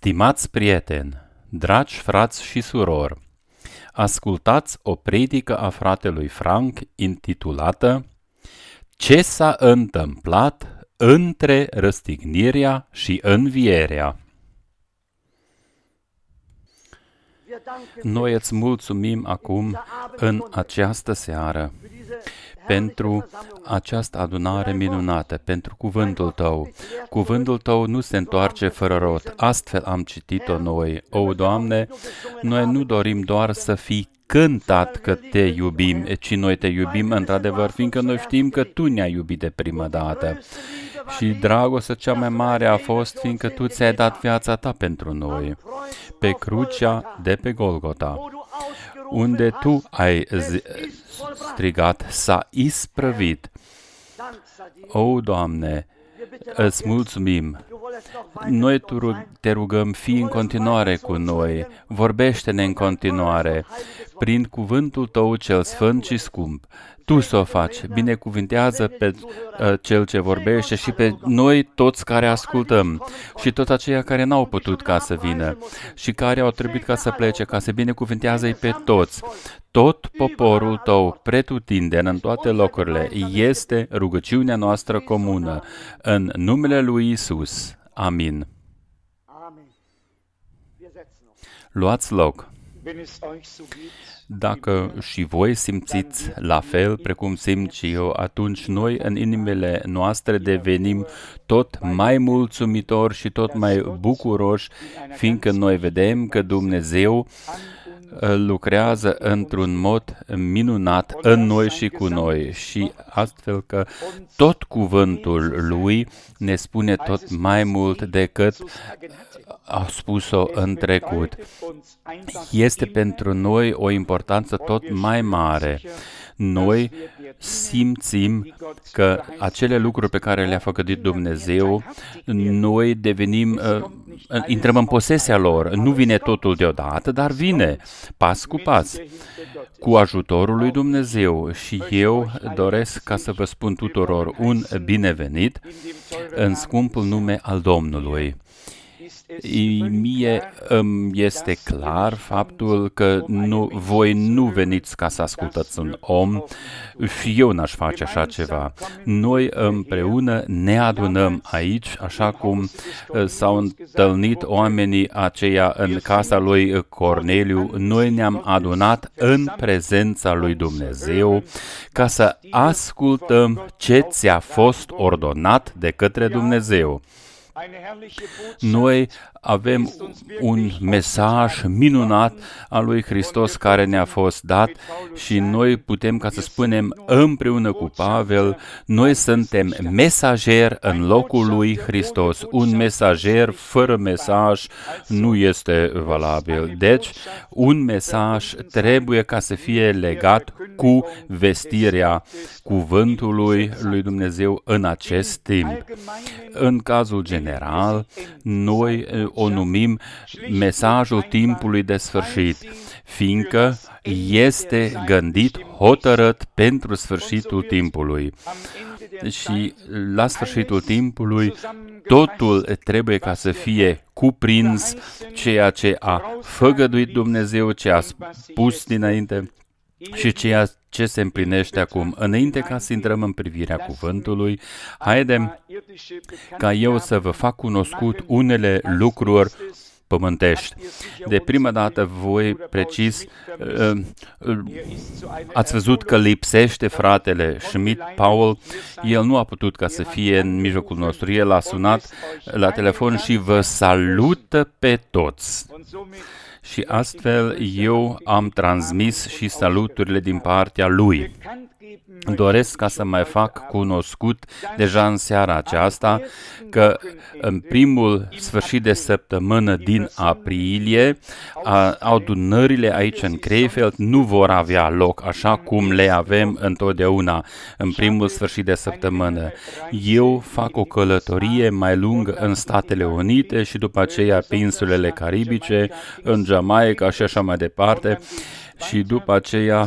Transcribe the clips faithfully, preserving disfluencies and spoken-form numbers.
Stimați prieteni, dragi frați și surori, ascultați o predică a fratelui Frank intitulată Ce s-a întâmplat între răstignirea și învierea? Noi îți mulțumim acum în această seară pentru această adunare minunată, pentru cuvântul Tău. Cuvântul Tău nu se întoarce fără rod. Astfel am citit-o noi. O, Doamne, noi nu dorim doar să fii cântat că Te iubim, ci noi Te iubim într-adevăr, fiindcă noi știm că Tu ne-ai iubit de prima dată. Și dragostea cea mai mare a fost fiindcă Tu ți-ai dat viața Ta pentru noi, pe crucea de pe Golgota, unde Tu ai strigat, s-a isprăvit. O, Doamne, îți mulțumim. Noi Te rugăm, fii în continuare cu noi, vorbește-ne în continuare, prin cuvântul Tău cel sfânt și scump. Tu să o faci, binecuvintează pe uh, Cel ce vorbește și pe noi toți care ascultăm și toți aceia care n-au putut ca să vină și care au trebuit ca să plece, ca să binecuvintează-i pe toți. Tot poporul Tău, pretutindeni în toate locurile, este rugăciunea noastră comună. În numele lui Iisus. Amin. Luați loc. Dacă și voi simțiți la fel precum simt și eu, atunci noi în inimile noastre devenim tot mai mulțumitori și tot mai bucuroși, fiindcă noi vedem că Dumnezeu lucrează într-un mod minunat în noi și cu noi și astfel că tot cuvântul Lui ne spune tot mai mult decât a spus-o în trecut. Este pentru noi o importanță tot mai mare. Noi simțim că acele lucruri pe care le-a făcut Dumnezeu, noi devenim, uh, intrăm în posesia lor. Nu vine totul deodată, dar vine pas cu pas, cu ajutorul lui Dumnezeu. Și eu doresc ca să vă spun tuturor un binevenit în scumpul nume al Domnului. Mie îmi este clar faptul că nu, voi nu veniți ca să ascultați un om și eu n-aș face așa ceva. Noi împreună ne adunăm aici, așa cum s-au întâlnit oamenii aceia în casa lui Corneliu. Noi ne-am adunat în prezența lui Dumnezeu ca să ascultăm ce ți-a fost ordonat de către Dumnezeu. Noi avem un mesaj minunat al lui Hristos care ne-a fost dat și noi putem, ca să spunem, împreună cu Pavel, noi suntem mesageri în locul lui Hristos. Un mesager fără mesaj nu este valabil. Deci, un mesaj trebuie ca să fie legat cu vestirea cuvântului lui Dumnezeu în acest timp. În cazul general, noi o numim mesajul timpului de sfârșit, fiindcă este gândit, hotărât pentru sfârșitul timpului. Și la sfârșitul timpului, totul trebuie ca să fie cuprins, ceea ce a făgăduit Dumnezeu, ce a spus dinainte și ceea ce se împlinește acum. Înainte ca să intrăm în privirea cuvântului, haidem ca eu să vă fac cunoscut unele lucruri pământești. De prima dată voi precis, ați văzut că lipsește fratele Schmidt Paul, el nu a putut ca să fie în mijlocul nostru, el a sunat la telefon și vă salută pe toți. Și astfel eu am transmis și saluturile din partea lui. Doresc ca să mai fac cunoscut deja în seara aceasta că în primul sfârșit de săptămână din aprilie adunările aici în Krefeld nu vor avea loc așa cum le avem întotdeauna în primul sfârșit de săptămână. Eu fac o călătorie mai lungă în Statele Unite și după aceea pe insulele Caribice, în Jamaica și așa mai departe și după aceea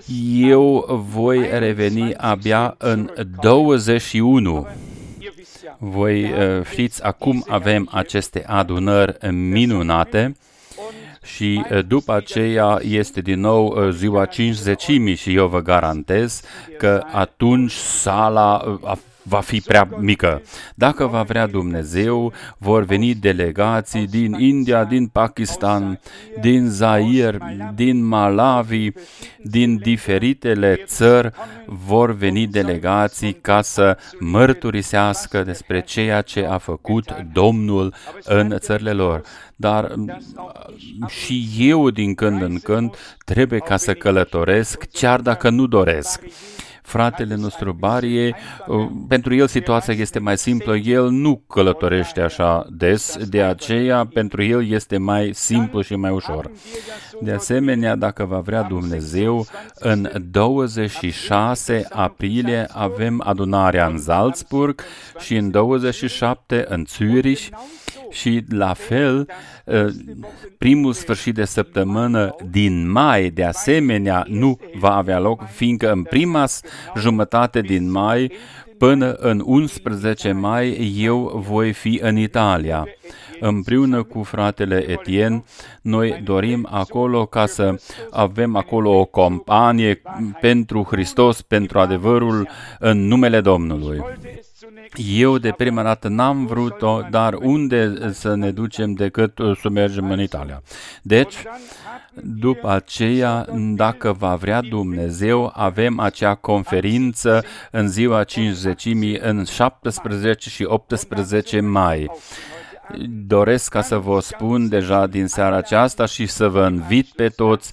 eu voi reveni abia în douăzeci și unu. Voi știți, acum avem aceste adunări minunate și după aceea este din nou ziua cincizecimii și eu vă garantez că atunci sala va fi prea mică. Dacă va vrea Dumnezeu, vor veni delegații din India, din Pakistan, din Zaire, din Malawi, din diferitele țări, vor veni delegații ca să mărturisească despre ceea ce a făcut Domnul în țările lor. Dar și eu din când în când trebuie ca să călătoresc, chiar dacă nu doresc. Fratele nostru Barie, pentru el situația este mai simplă, el nu călătorește așa des, de aceea pentru el este mai simplu și mai ușor. De asemenea, dacă va vrea Dumnezeu, în douăzeci și șase aprilie avem adunarea în Salzburg și în douăzeci și șapte în Zürich. Și la fel, primul sfârșit de săptămână din mai, de asemenea, nu va avea loc, fiindcă în prima jumătate din mai până în unsprezece mai eu voi fi în Italia. Împreună cu fratele Etienne, noi dorim acolo ca să avem acolo o companie pentru Hristos, pentru adevărul în numele Domnului. Eu de prima dată n-am vrut-o, dar unde să ne ducem decât să mergem în Italia. Deci, după aceea, dacă va vrea Dumnezeu, avem acea conferință în ziua cincizecimii în șaptesprezece și optsprezece mai. Doresc ca să vă spun deja din seara aceasta și să vă invit pe toți.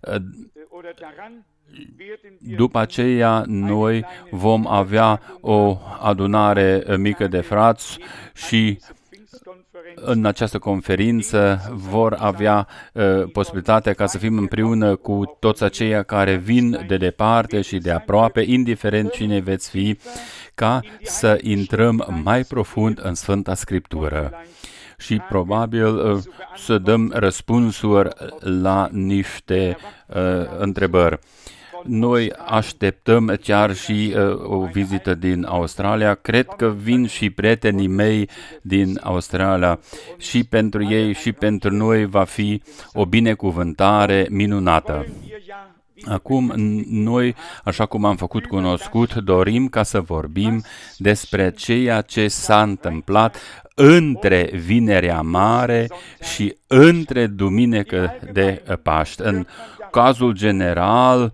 După aceea, noi vom avea o adunare mică de frați și în această conferință vor avea uh, posibilitatea ca să fim împreună cu toți aceia care vin de departe și de aproape, indiferent cine veți fi, ca să intrăm mai profund în Sfânta Scriptură. Și probabil uh, să dăm răspunsuri la niște uh, întrebări. Noi așteptăm chiar și uh, o vizită din Australia. Cred că vin și prietenii mei din Australia. Și pentru ei și pentru noi va fi o binecuvântare minunată. Acum, noi, așa cum am făcut cunoscut, dorim ca să vorbim despre ceea ce s-a întâmplat între Vinerea Mare și între Duminică de Paște. În cazul general,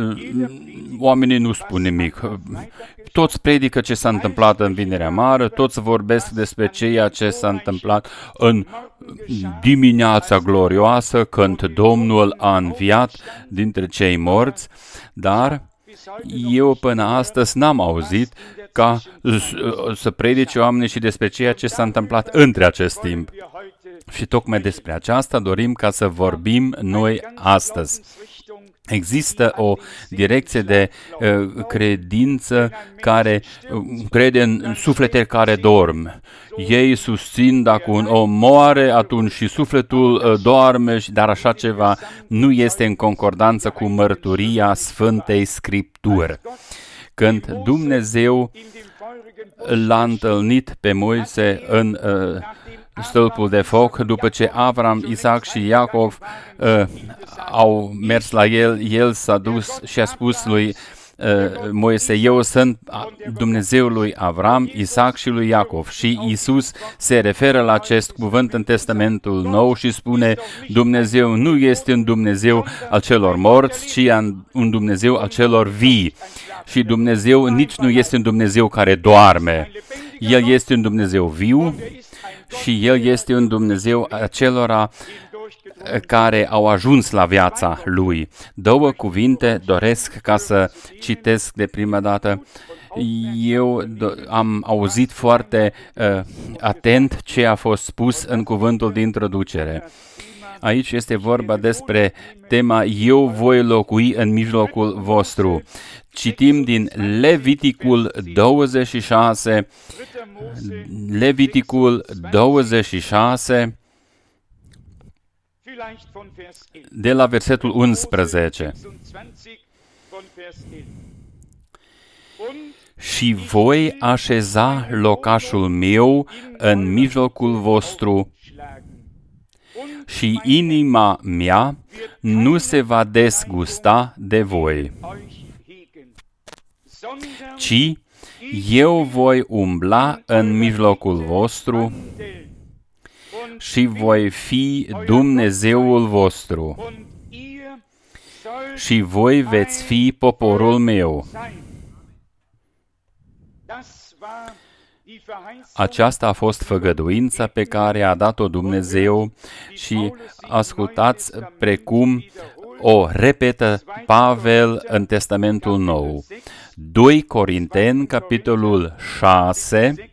oamenii nu spun nimic. Toți predică ce s-a întâmplat în Vinerea Mare, toți vorbesc despre ceea ce s-a întâmplat în dimineața glorioasă, când Domnul a înviat dintre cei morți, dar eu până astăzi n-am auzit ca să predice oamenii și despre ceea ce s-a întâmplat între acest timp. Și tocmai despre aceasta dorim ca să vorbim noi astăzi. Există o direcție de uh, credință care uh, crede în suflete care dorm. Ei susțin dacă un om moare, atunci și sufletul uh, doarme, dar așa ceva nu este în concordanță cu mărturia Sfântei Scripturi. Când Dumnezeu l-a întâlnit pe Moise în uh, stâlpul de foc, după ce Avram, Isaac și Iacov uh, au mers la el, el s-a dus și a spus lui uh, Moise, eu sunt Dumnezeul lui Avram, Isaac și lui Iacov. Și Iisus se referă la acest cuvânt în Testamentul Nou și spune, Dumnezeu nu este un Dumnezeu al celor morți, ci un Dumnezeu al celor vii. Și Dumnezeu nici nu este un Dumnezeu care doarme. El este un Dumnezeu viu și El este un Dumnezeu acelora care au ajuns la viața Lui. Două cuvinte doresc ca să citesc de prima dată. Eu am auzit foarte uh, atent ce a fost spus în cuvântul de introducere. Aici este vorba despre tema Eu voi locui în mijlocul vostru. Citim din Leviticul douăzeci și șase, Leviticul douăzeci și șase, de la versetul unsprezece. și voi așeza locașul meu în mijlocul vostru și inima mea nu se va dezgusta de voi, ci eu voi umbla în mijlocul vostru și voi fi Dumnezeul vostru și voi veți fi poporul meu. Aceasta a fost făgăduința pe care a dat-o Dumnezeu și ascultați precum o repetă Pavel în Testamentul Nou. doi Corinteni, capitolul șase,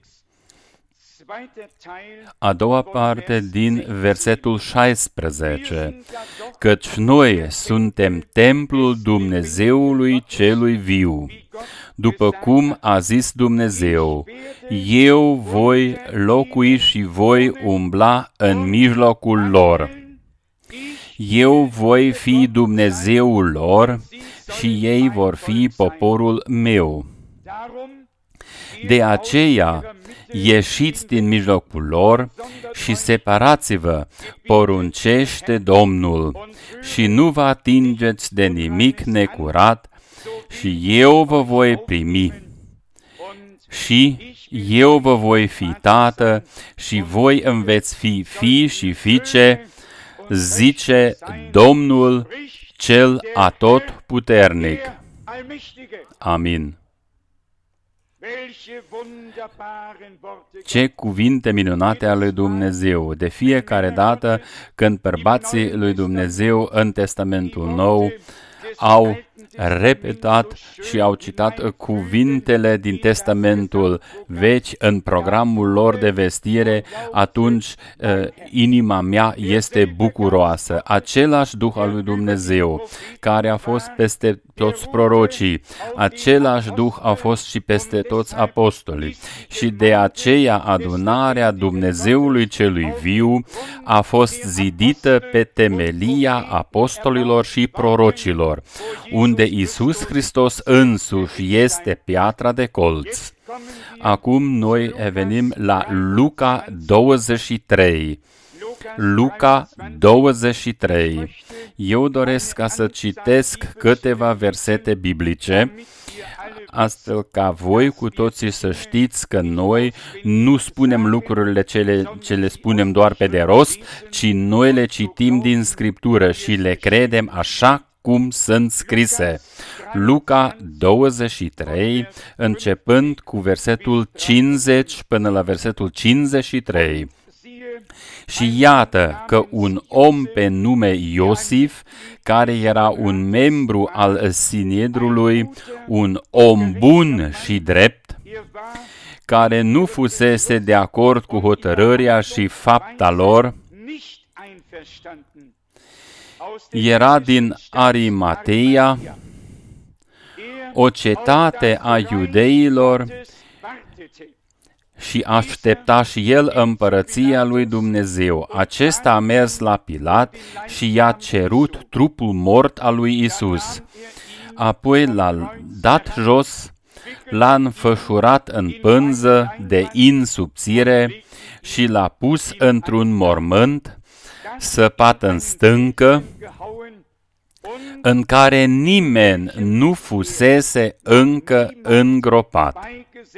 a doua parte din versetul șaisprezece. Căci noi suntem templul Dumnezeului celui viu, după cum a zis Dumnezeu, eu voi locui și voi umbla în mijlocul lor. Eu voi fi Dumnezeul lor și ei vor fi poporul meu. De aceea, ieșiți din mijlocul lor și separați-vă, poruncește Domnul, și nu vă atingeți de nimic necurat, și eu vă voi primi. Și eu vă voi fi tată și voi îmi veți fi fii și fiice, zice Domnul cel atotputernic. Amin. Ce cuvinte minunate ale lui Dumnezeu! De fiecare dată când bărbații lui Dumnezeu în Testamentul Nou au repetat și au citat cuvintele din Testamentul Vechi în programul lor de vestire, atunci uh, inima mea este bucuroasă. Același Duh al lui Dumnezeu care a fost peste toți prorocii, același Duh a fost și peste toți apostolii. Și de aceea adunarea Dumnezeului celui viu a fost zidită pe temelia apostolilor și prorocilor, unde Iisus Hristos însuși este piatra de colț. Acum noi venim la Luca douăzeci și trei. Luca douăzeci și trei. Eu doresc ca să citesc câteva versete biblice, astfel ca voi cu toții să știți că noi nu spunem lucrurile ce ce le spunem doar pe de rost, ci noi le citim din Scriptură și le credem așa cum sunt scrise. Luca douăzeci și trei, începând cu versetul cincizeci până la versetul cincizeci și trei. Și iată că un om pe nume Iosif, care era un membru al Sinedrului, un om bun și drept, care nu fusese de acord cu hotărârea și fapta lor, era din Arimateia, o cetate a iudeilor, și aștepta și el împărăția lui Dumnezeu. Acesta a mers la Pilat și i-a cerut trupul mort al lui Isus. Apoi l-a dat jos, l-a înfășurat în pânză de in subțire și l-a pus într-un mormânt săpat în stâncă, în care nimeni nu fusese încă îngropat.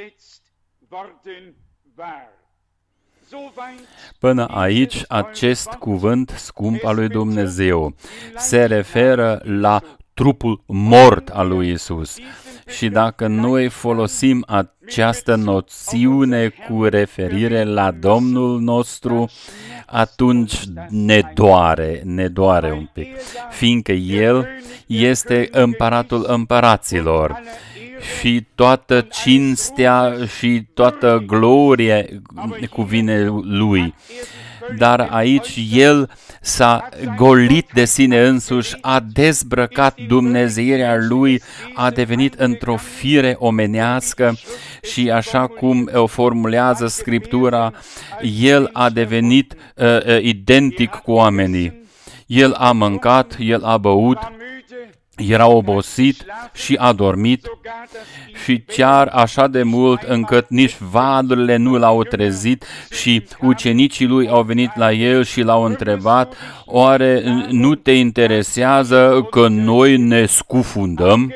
Până aici, acest cuvânt scump al lui Dumnezeu se referă la trupul mort al lui Isus. Și dacă noi folosim această noțiune cu referire la Domnul nostru, atunci ne doare, ne doare un pic, fiindcă El este împăratul împăraților și toată cinstea și toată gloria cuvine Lui. Dar aici El s-a golit de sine însuși, a dezbrăcat dumnezeirea Lui, a devenit într-o fire omenească și așa cum o formulează Scriptura, El a devenit uh, identic cu oamenii. El a mâncat, El a băut, era obosit și a dormit și chiar așa de mult încât nici valurile nu l-au trezit și ucenicii lui au venit la el și l-au întrebat: oare nu te interesează că noi ne scufundăm?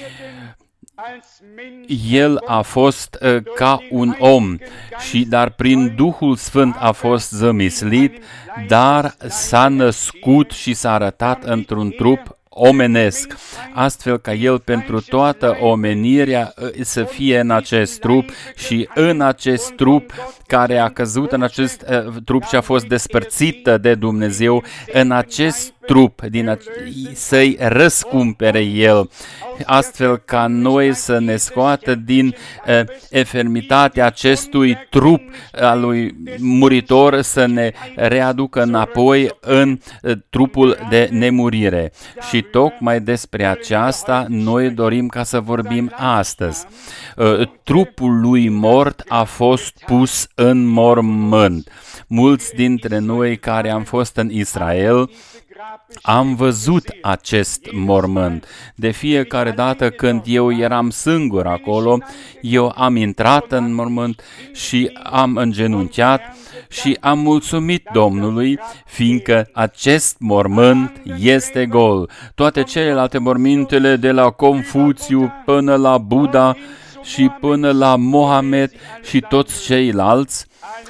El a fost uh, ca un om, și dar prin Duhul Sfânt a fost zămislit, dar s-a născut și s-a arătat într-un trup omenesc, astfel ca el pentru toată omenirea să fie în acest trup, și în acest trup care a căzut în acest uh, trup și a fost despărțită de Dumnezeu, în acest trup din a- să-i răscumpere el, astfel ca noi să ne scoată din uh, efermitatea acestui trup al lui muritor, să ne readucă înapoi în uh, trupul de nemurire. Și tocmai despre aceasta noi dorim ca să vorbim astăzi. Uh, trupul lui mort a fost pus în mormânt. Mulți dintre noi care am fost în Israel am văzut acest mormânt. De fiecare dată când eu eram singur acolo, eu am intrat în mormânt și am îngenunchiat și am mulțumit Domnului, fiindcă acest mormânt este gol. Toate celelalte mormintele, de la Confuțiu până la Buddha și până la Mohamed și toți ceilalți,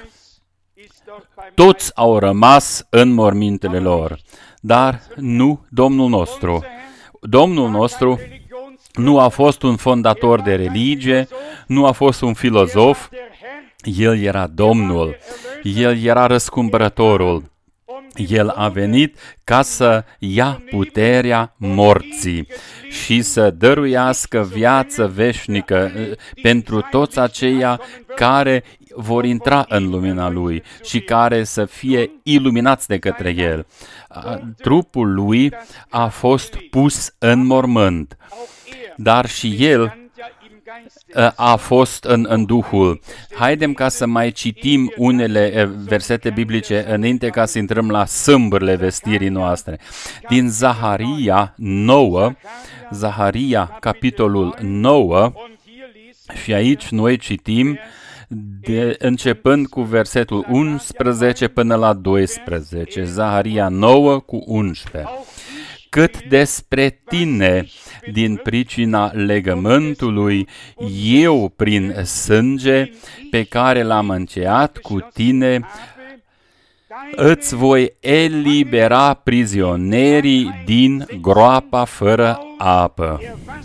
toți au rămas în mormintele lor. Dar nu Domnul nostru. Domnul nostru nu a fost un fondator de religie, nu a fost un filozof, El era Domnul, El era răscumpărătorul. El a venit ca să ia puterea morții și să dăruiască viață veșnică pentru toți aceia care vor intra în lumina Lui și care să fie iluminați de către El. Trupul Lui a fost pus în mormânt, dar și El a fost în, în Duhul. Haidem ca să mai citim unele versete biblice înainte ca să intrăm la sâmburile vestirii noastre. Din Zaharia nouă, Zaharia capitolul nouă, și aici noi citim de, începând cu versetul unsprezece până la doisprezece, Zaharia nouă cu unsprezece. Cât despre tine, din pricina legământului, eu prin sânge pe care l-am încheiat cu tine, îți voi elibera prizonierii din groapa fără apă.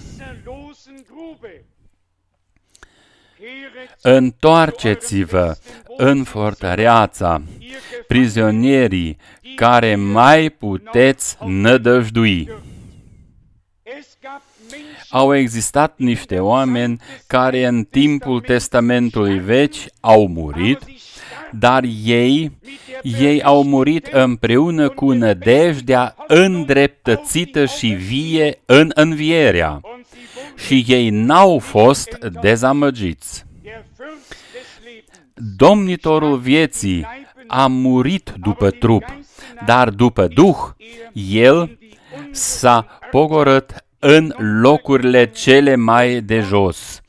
Întoarceți-vă în fortăreața, prizonierii care mai puteți nădăjdui. Au existat niște oameni care în timpul Testamentului Vechi au murit, dar ei, ei au murit împreună cu nădejdea îndreptățită și vie în învierea, și ei n-au fost dezamăgiți. Domnitorul vieții a murit după trup, dar după Duh, El s-a pogorât în locurile cele mai de jos,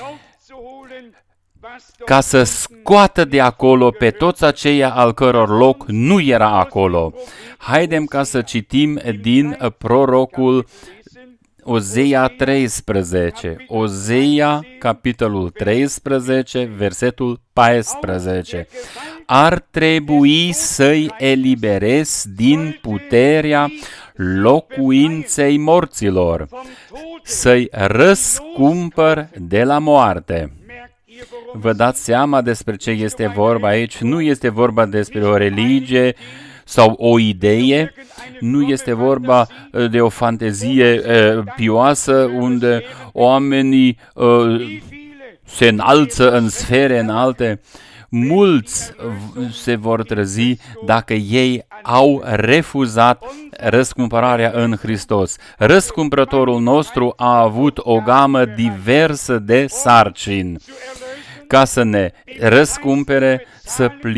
ca să scoată de acolo pe toți aceia al căror loc nu era acolo. Haidem ca să citim din prorocul Ozeia treisprezece, Ozeia, capitolul treisprezece, versetul paisprezece. Ar trebui să-i eliberez din puterea locuinței morților, să-i răscumpăr de la moarte. Vă dați seama despre ce este vorba aici? Nu este vorba despre o religie sau o idee, nu este vorba de o fantezie uh, pioasă unde oamenii uh, se înalță în sfere înalte. Mulți se vor trezi dacă ei au refuzat răscumpărarea în Hristos. Răscumpărătorul nostru a avut o gamă diversă de sarcini ca să ne răscumpere, să pli-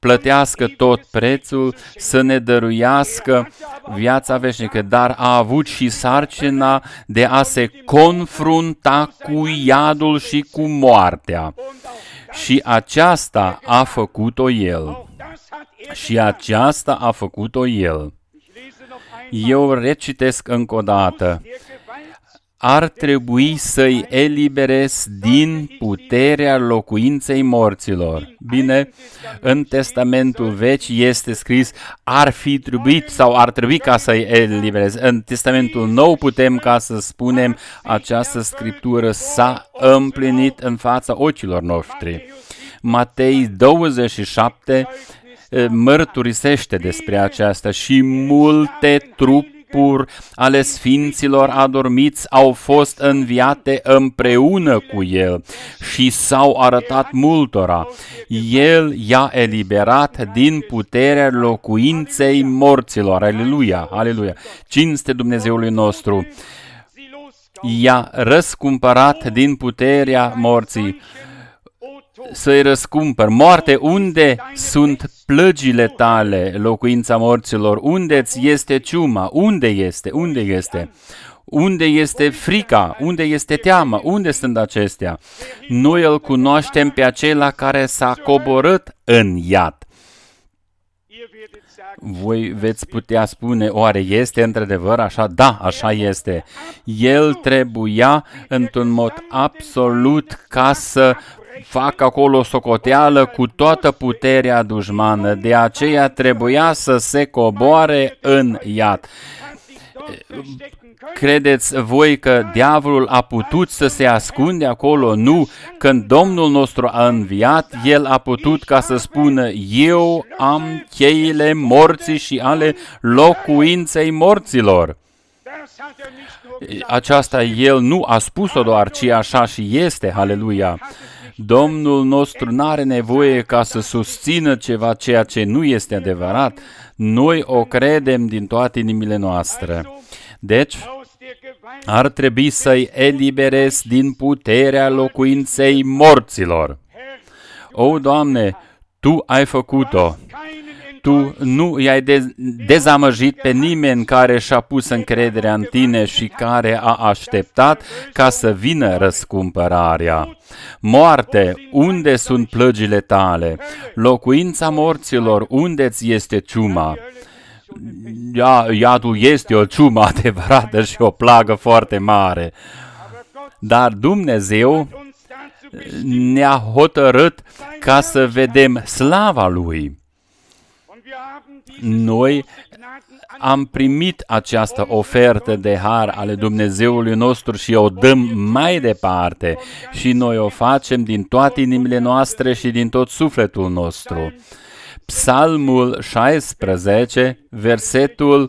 plătească tot prețul, să ne dăruiască viața veșnică, dar a avut și sarcina de a se confrunta cu iadul și cu moartea. Și aceasta a făcut-o El. Și aceasta a făcut-o El. Eu recitesc încă o dată. Ar trebui să-i eliberez din puterea locuinței morților. Bine, în Testamentul Vechi este scris ar fi trebuit sau ar trebui ca să-i eliberez. În Testamentul Nou putem ca să spunem această scriptură s-a împlinit în fața ochilor noștri. Matei douăzeci și șapte mărturisește despre aceasta și multe trupuri ale sfinților adormiți au fost înviate împreună cu El și s-au arătat multora. El i-a eliberat din puterea locuinței morților. Aleluia, aleluia. Cinste Dumnezeului nostru. I-a răscumpărat din puterea morții. Să-i răscumpăr. Moarte, unde sunt plăgile tale, locuința morților? Unde-ți este ciuma? Unde este? Unde este? Unde este frica? Unde este teama? Unde sunt acestea? Noi îl cunoaștem pe acela care s-a coborât în iad. Voi veți putea spune, oare este într-adevăr așa? Da, așa este. El trebuia într-un mod absolut ca să fac acolo socoteală cu toată puterea dușmană, de aceea trebuia să se coboare în iad. Credeți voi că diavolul a putut să se ascunde acolo? Nu. Când Domnul nostru a înviat, El a putut ca să spună, eu am cheile morții și ale locuinței morților. Aceasta El nu a spus-o doar, ci așa și este, haleluia. Domnul nostru nu are nevoie ca să susțină ceva ceea ce nu este adevărat. Noi o credem din toate inimile noastre. Deci, ar trebui să-i eliberez din puterea locuinței morților. O, Doamne, Tu ai făcut-o. Tu nu i-ai dezamăgit pe nimeni care și-a pus încrederea în Tine și care a așteptat ca să vină răscumpărarea. Moarte, unde sunt plăgile Tale? Locuința morților, unde-ți este ciuma? Ia, iadul este o ciumă adevărată și o plagă foarte mare. Dar Dumnezeu ne-a hotărât ca să vedem slava Lui. Noi am primit această ofertă de har ale Dumnezeului nostru și o dăm mai departe și noi o facem din toate inimile noastre și din tot sufletul nostru. Psalmul șaisprezece, versetul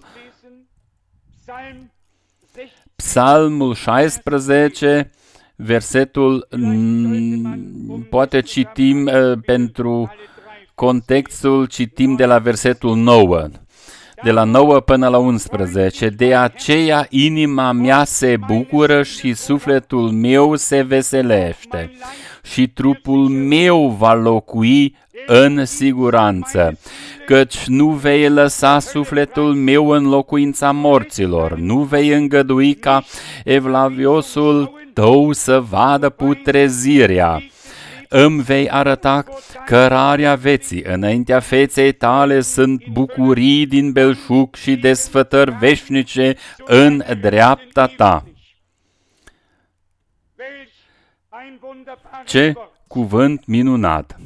Psalmul șaisprezece, versetul poate citim uh, pentru contextul, citim de la versetul nouă, de la nouă până la unsprezece. De aceea inima mea se bucură și sufletul meu se veselește și trupul meu va locui în siguranță, căci nu vei lăsa sufletul meu în locuința morților, nu vei îngădui ca evlaviosul tău să vadă putrezirea. Îmi vei arăta cărarea vieții, înaintea feței tale sunt bucurii din belșug și desfătări veșnice în dreapta ta. Ce cuvânt minunat!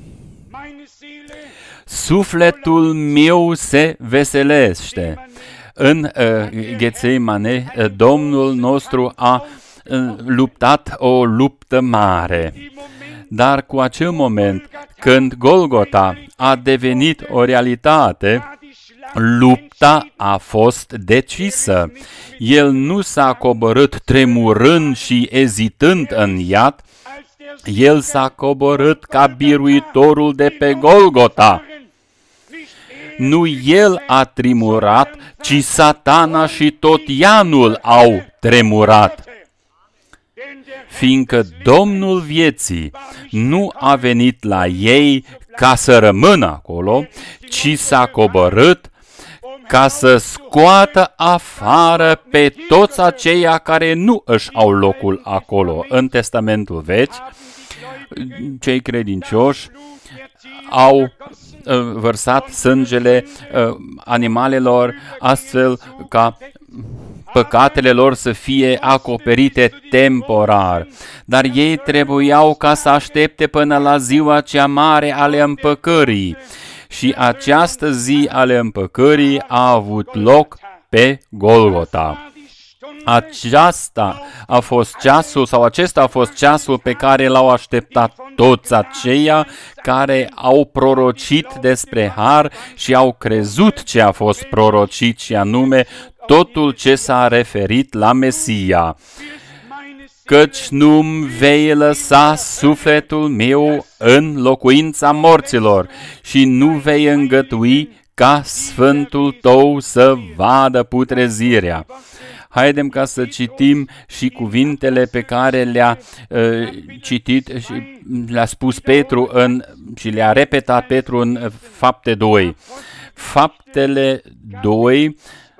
Sufletul meu se veselește. În uh, Ghetsemane, uh, Domnul nostru a uh, luptat o luptă mare. Dar cu acel moment, când Golgota a devenit o realitate, lupta a fost decisă. El nu s-a coborât tremurând și ezitând în iad, El s-a coborât ca biruitorul de pe Golgota. Nu El a tremurat, ci Satana și tot ianul au tremurat. Fiindcă Domnul vieții nu a venit la ei ca să rămână acolo, ci s-a coborât ca să scoată afară pe toți aceia care nu își au locul acolo. În Testamentul Vechi, cei credincioși au vărsat sângele animalelor astfel ca păcatele lor să fie acoperite temporar. Dar ei trebuiau ca să aștepte până la ziua cea mare ale împăcării. Și această zi ale împăcării a avut loc pe Golgota. Aceasta a fost ceasul, sau acesta a fost ceasul pe care l-au așteptat toți aceia care au prorocit despre har și au crezut ce a fost prorocit, și anume totul ce s-a referit la Mesia. Căci nu-mi vei lăsa sufletul meu în locuința morților și nu vei îngătui ca sfântul tău să vadă putrezirea. Haidem ca să citim și cuvintele pe care le-a uh, citit și le-a spus Petru în, și le-a repetat Petru în Fapte doi. Faptele doi,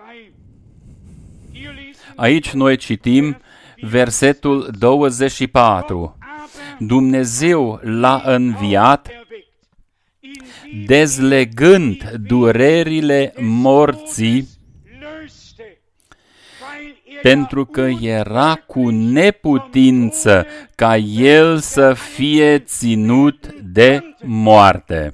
aici noi citim versetul douăzeci și patru. Dumnezeu l-a înviat, dezlegând durerile morții, pentru că era cu neputință ca el să fie ținut de moarte.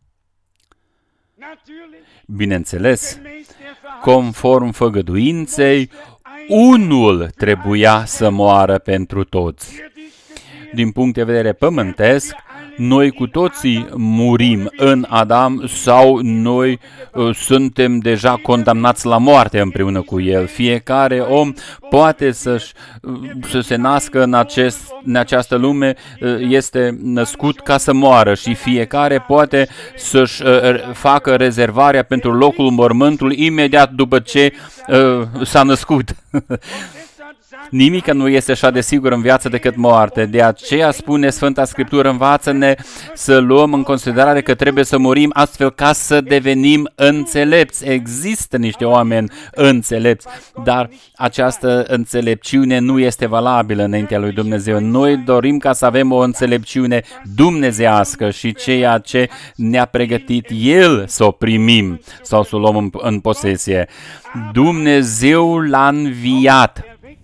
Bineînțeles, conform făgăduinței, unul trebuia să moară pentru toți. Din punct de vedere pământesc, noi cu toții murim în Adam sau noi uh, suntem deja condamnați la moarte împreună cu el. Fiecare om poate să-și, uh, să se nască în, acest, în această lume, uh, este născut ca să moară și fiecare poate să-și uh, facă rezervarea pentru locul mormântului imediat după ce uh, s-a născut. Nimic nu este așa de sigur în viață decât moarte. De aceea spune Sfânta Scriptură, învață-ne să luăm în considerare că trebuie să murim astfel ca să devenim înțelepți. Există niște oameni înțelepți, dar această înțelepciune nu este valabilă înaintea lui Dumnezeu. Noi dorim ca să avem o înțelepciune dumnezeiască și ceea ce ne-a pregătit El să o primim sau să o luăm în, în posesie. Dumnezeu l-a înviat,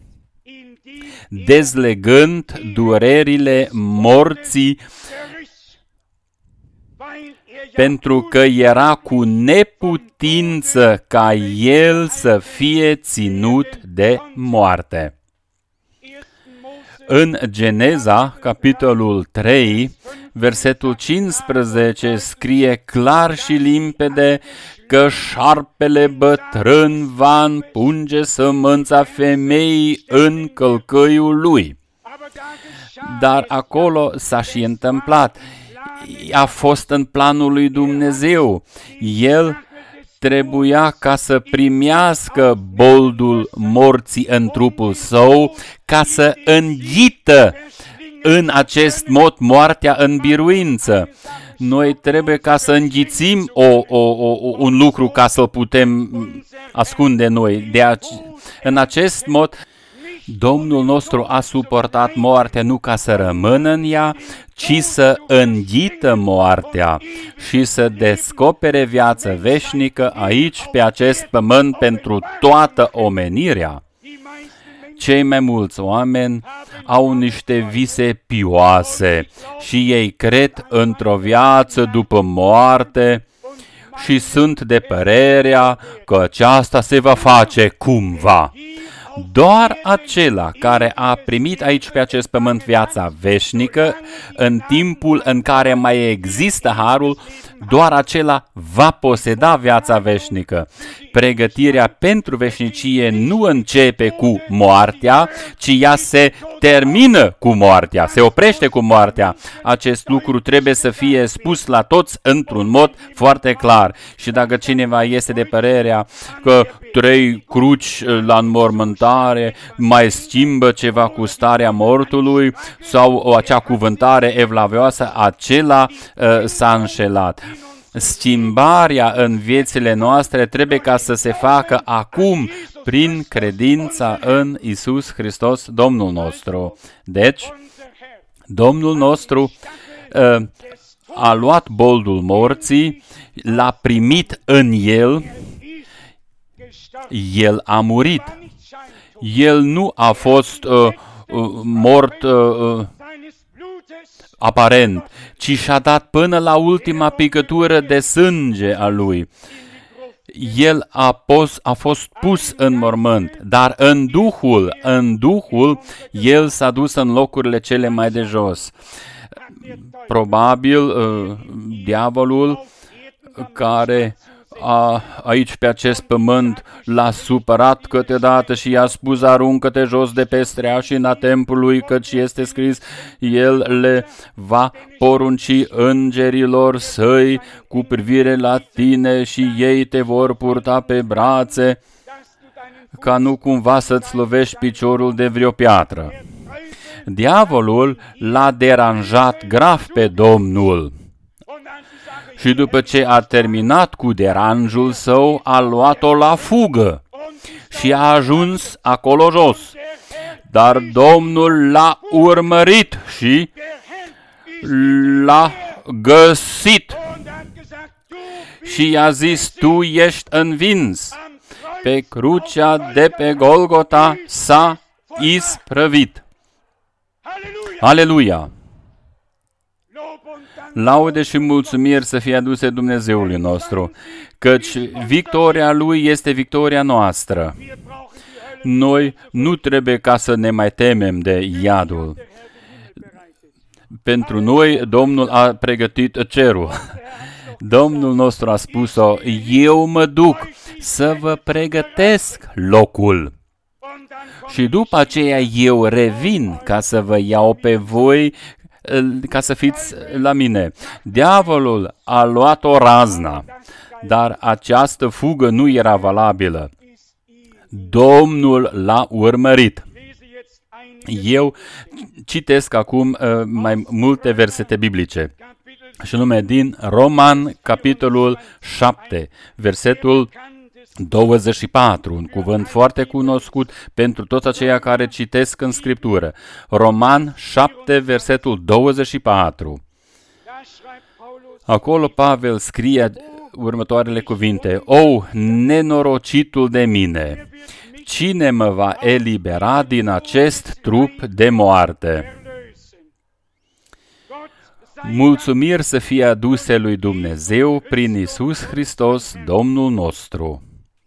dezlegând durerile morții, pentru că era cu neputință ca el să fie ținut de moarte. În Geneza, capitolul trei, versetul cincisprezece, scrie clar și limpede că șarpele bătrân va împunge sămânța femeii în călcăiul lui. Dar acolo s-a și întâmplat. A fost în planul lui Dumnezeu. El trebuia ca să primească boldul morții în trupul său, ca să înghită în acest mod moartea în biruință. Noi trebuie ca să înghițim o, o, o, un lucru ca să-l putem ascunde noi. De ace- în acest mod, Domnul nostru a suportat moartea nu ca să rămână în ea, ci să înghită moartea și să descopere viață veșnică aici, pe acest pământ, pentru toată omenirea. Cei mai mulți oameni au niște vise pioase și ei cred într-o viață după moarte și sunt de părerea că aceasta se va face cumva. Doar acela care a primit aici pe acest pământ viața veșnică, în timpul în care mai există harul, doar acela va poseda viața veșnică. Pregătirea pentru veșnicie nu începe cu moartea, ci ea se termină cu moartea, se oprește cu moartea. Acest lucru trebuie să fie spus la toți într-un mod foarte clar. Și dacă cineva este de părerea că trei cruci la înmormântare cutare mai schimbă ceva cu starea mortului sau o acea cuvântare evlavioasă, acela uh, s-a înșelat. Schimbarea în viețile noastre trebuie ca să se facă acum prin credința în Iisus Hristos, Domnul nostru. Deci, Domnul nostru uh, a luat boldul morții, l-a primit în El, El a murit. El nu a fost uh, uh, mort uh, aparent, ci și-a dat până la ultima picătură de sânge a Lui. El a, pos, a fost pus în mormânt, dar în Duhul, în Duhul, El s-a dus în locurile cele mai de jos. Probabil, uh, diavolul care a, aici pe acest pământ l-a supărat câteodată și i-a spus: aruncă-te jos de pe streașina templului, căci este scris, El le va porunci îngerilor săi cu privire la tine și ei te vor purta pe brațe, ca nu cumva să-ți lovești piciorul de vreo piatră. Diavolul l-a deranjat grav pe Domnul. Și după ce a terminat cu deranjul său, a luat-o la fugă și a ajuns acolo jos. Dar Domnul l-a urmărit și l-a găsit și i-a zis: tu ești învins. Pe crucea de pe Golgota s-a isprăvit. Aleluia! Laude și mulțumiri să fie aduse Dumnezeului nostru, căci victoria Lui este victoria noastră. Noi nu trebuie ca să ne mai temem de iadul. Pentru noi, Domnul a pregătit cerul. Domnul nostru a spus-o: eu mă duc să vă pregătesc locul. Și după aceea eu revin ca să vă iau pe voi, ca să fiți la mine. Diavolul a luat o razna, dar această fugă nu era valabilă. Domnul l-a urmărit. Eu citesc acum uh, mai multe versete biblice, și nume din Roman, capitolul șapte, versetul douăzeci și patru, un cuvânt foarte cunoscut pentru toți aceia care citesc în Scriptură. Roman șapte, versetul douăzeci și patru. Acolo Pavel scrie următoarele cuvinte: o, nenorocitul de mine, cine mă va elibera din acest trup de moarte? Mulțumiri să fie aduse lui Dumnezeu prin Iisus Hristos, Domnul nostru.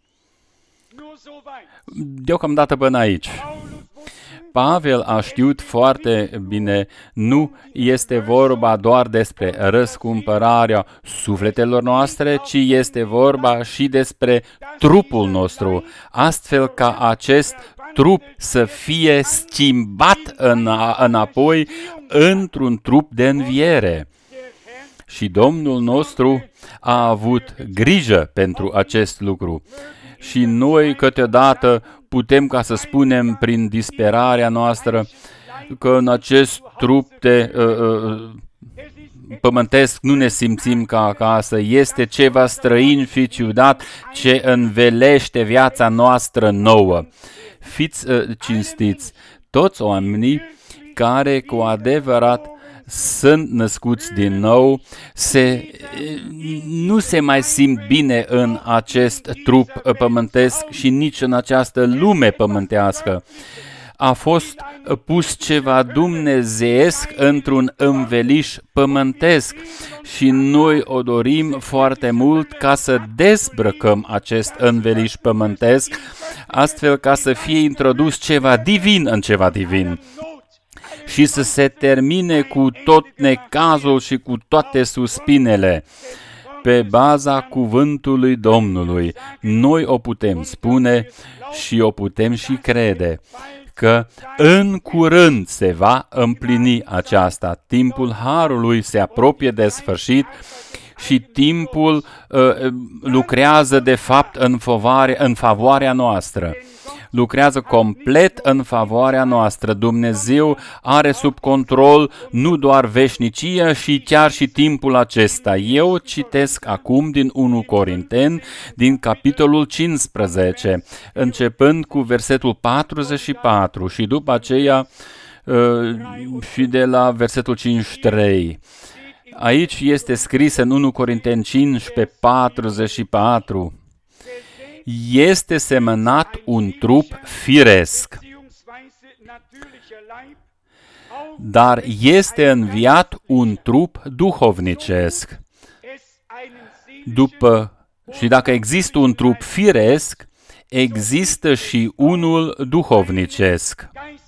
Deocamdată până aici. Pavel a știut foarte bine, nu este vorba doar despre răscumpărarea sufletelor noastre, ci este vorba și despre trupul nostru, astfel ca acest trup să fie schimbat în, înapoi într-un trup de înviere. Și Domnul nostru a avut grijă pentru acest lucru. Și noi câteodată putem, ca să spunem prin disperarea noastră, că în acest trup de uh, uh, pământesc nu ne simțim ca acasă. Este ceva străin și ciudat ce învelește viața noastră nouă. Fiți uh, cinstiți, toți oamenii care cu adevărat sunt născuți din nou, se, nu se mai simt bine în acest trup pământesc și nici în această lume pământească. A fost pus ceva dumnezeiesc într-un înveliș pământesc și noi o dorim foarte mult ca să dezbrăcăm acest înveliș pământesc, astfel ca să fie introdus ceva divin în ceva divin și să se termine cu tot necazul și cu toate suspinele. Pe baza cuvântului Domnului, noi o putem spune și o putem și crede, că în curând se va împlini aceasta. Timpul harului se apropie de sfârșit și timpul uh, lucrează de fapt în, favoare, în favoarea noastră. lucrează complet în favoarea noastră. Dumnezeu are sub control nu doar veșnicia și chiar și timpul acesta. Eu citesc acum din unu Corinteni, din capitolul cincisprezece, începând cu versetul patruzeci și patru și după aceea și de la versetul cincizeci și trei. Aici este scris în unu Corinteni cincisprezece, patruzeci și patru. Este semănat un trup firesc, dar este înviat un trup duhovnicesc. După, și dacă există un trup firesc, există și unul duhovnicesc.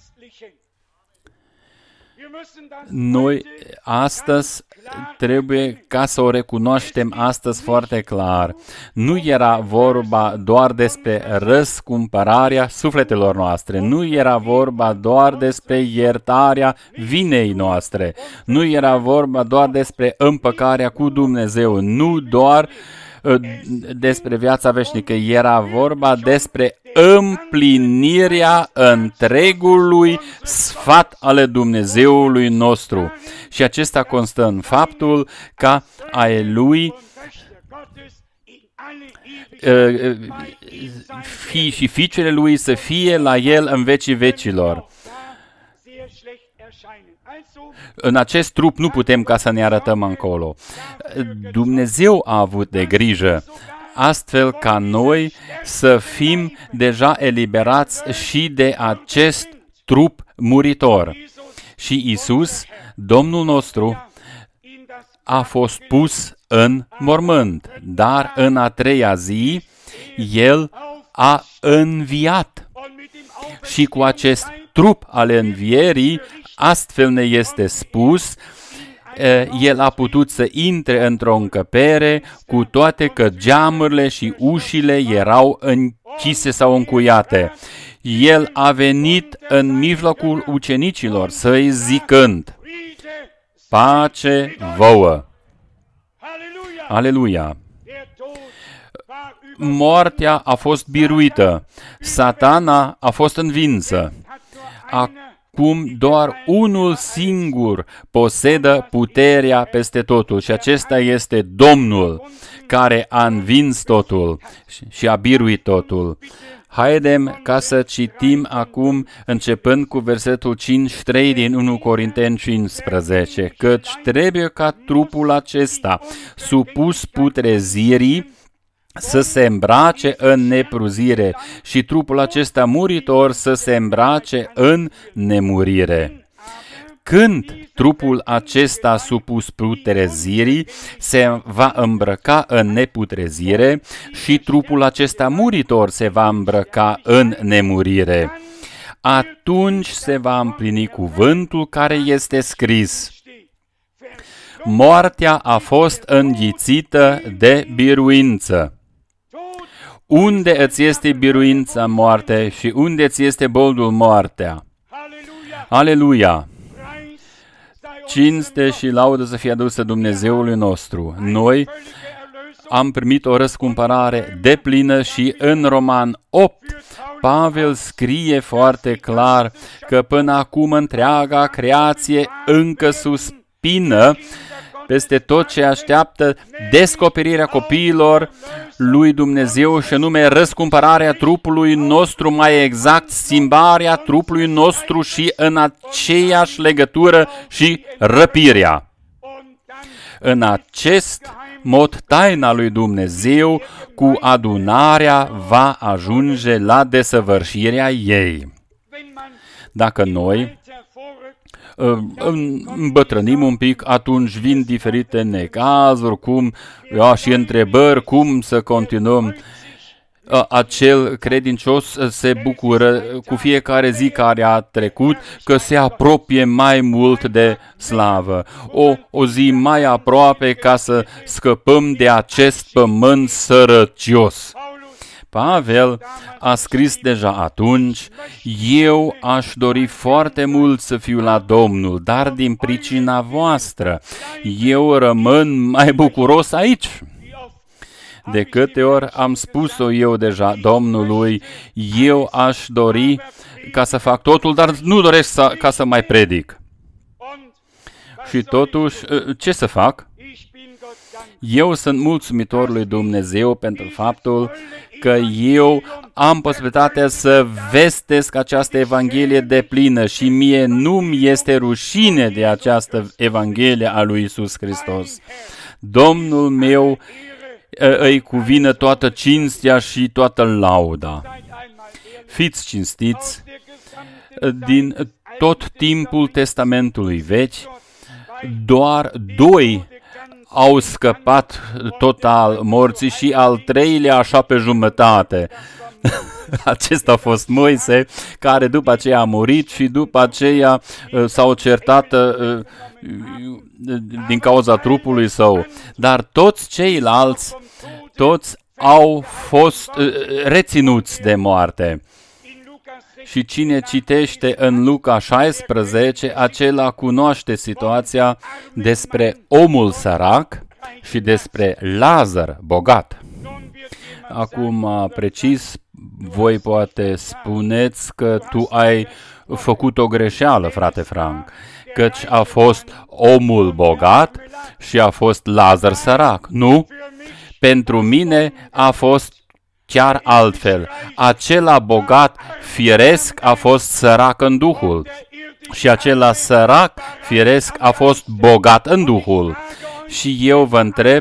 Noi astăzi trebuie ca să o recunoaștem astăzi foarte clar. Nu era vorba doar despre răscumpărarea sufletelor noastre, nu era vorba doar despre iertarea vinei noastre, nu era vorba doar despre împăcarea cu Dumnezeu, nu doar despre viața veșnică, era vorba despre împlinirea întregului sfat ale Dumnezeului nostru. Și acesta constă în faptul ca ai Lui fi și fiicele Lui să fie la El în vecii vecilor. În acest trup nu putem ca să ne arătăm încolo. Dumnezeu a avut de grijă astfel ca noi să fim deja eliberați și de acest trup muritor. Și Iisus, Domnul nostru, a fost pus în mormânt, dar în a treia zi El a înviat. Și cu acest trup al învierii, astfel ne este spus, El a putut să intre într-o încăpere, cu toate că geamurile și ușile erau închise sau încuiate. El a venit în mijlocul ucenicilor să-i zicând: pace vouă! Aleluia! Moartea a fost biruită, Satana a fost învinsă. Acum doar unul singur posedă puterea peste totul și acesta este Domnul care a învins totul și a biruit totul. Haidem ca să citim acum, începând cu versetul cincizeci și trei din unu Corinteni cincisprezece, căci trebuie ca trupul acesta, supus putrezirii, să se îmbrace în nepruzire și trupul acesta muritor să se îmbrace în nemurire. Când trupul acesta supus putrezirii se va îmbrăca în neputrezire și trupul acesta muritor se va îmbrăca în nemurire, atunci se va împlini cuvântul care este scris: moartea a fost înghițită de biruință. Unde îți este biruința, moarte, și unde îți este boldul, moartea? Aleluia! Cinste și laudă să fie adusă Dumnezeului nostru. Noi am primit o răscumpărare deplină și în Roman opt, Pavel scrie foarte clar că până acum întreaga creație încă suspină peste tot ce așteaptă descoperirea copiilor lui Dumnezeu, și anume răscumpărarea trupului nostru, mai exact schimbarea trupului nostru și în aceeași legătură și răpirea. În acest mod, taina lui Dumnezeu cu adunarea va ajunge la desăvârșirea ei. Dacă noi îmbătrânim un pic, atunci vin diferite necazuri, cum, ia, și întrebări, cum să continuăm. Acel credincios se bucură cu fiecare zi care a trecut că se apropie mai mult de slavă. O, o zi mai aproape ca să scăpăm de acest pământ sărăcios. Pavel a scris deja atunci: eu aș dori foarte mult să fiu la Domnul, dar din pricina voastră eu rămân mai bucuros aici. De câte ori am spus-o eu deja Domnului, eu aș dori ca să fac totul, dar nu doresc să, ca să mai predic. Și totuși, ce să fac? Eu sunt mulțumitor lui Dumnezeu pentru faptul că eu am posibilitatea să vestesc această Evanghelie deplină și mie nu-mi este rușine de această Evanghelie a lui Iisus Hristos. Domnul meu îi cuvine toată cinstea și toată lauda. Fiți cinstiți, din tot timpul Testamentului Vechi, doar doi au scăpat total morții și al treilea așa pe jumătate. Acesta a fost Moise, care după aceea a murit și după aceea uh, s-au certat uh, din cauza trupului său. Dar toți ceilalți, toți au fost uh, reținuți de moarte. Și cine citește în Luca șaisprezece, acela cunoaște situația despre omul sărac și despre Lazar bogat. Acum, precis, voi poate spuneți că tu ai făcut o greșeală, frate Frank, căci a fost omul bogat și a fost Lazar sărac. Nu, pentru mine a fost chiar altfel. Acela bogat firesc a fost sărac în Duhul și acela sărac firesc a fost bogat în Duhul. Și eu vă întreb,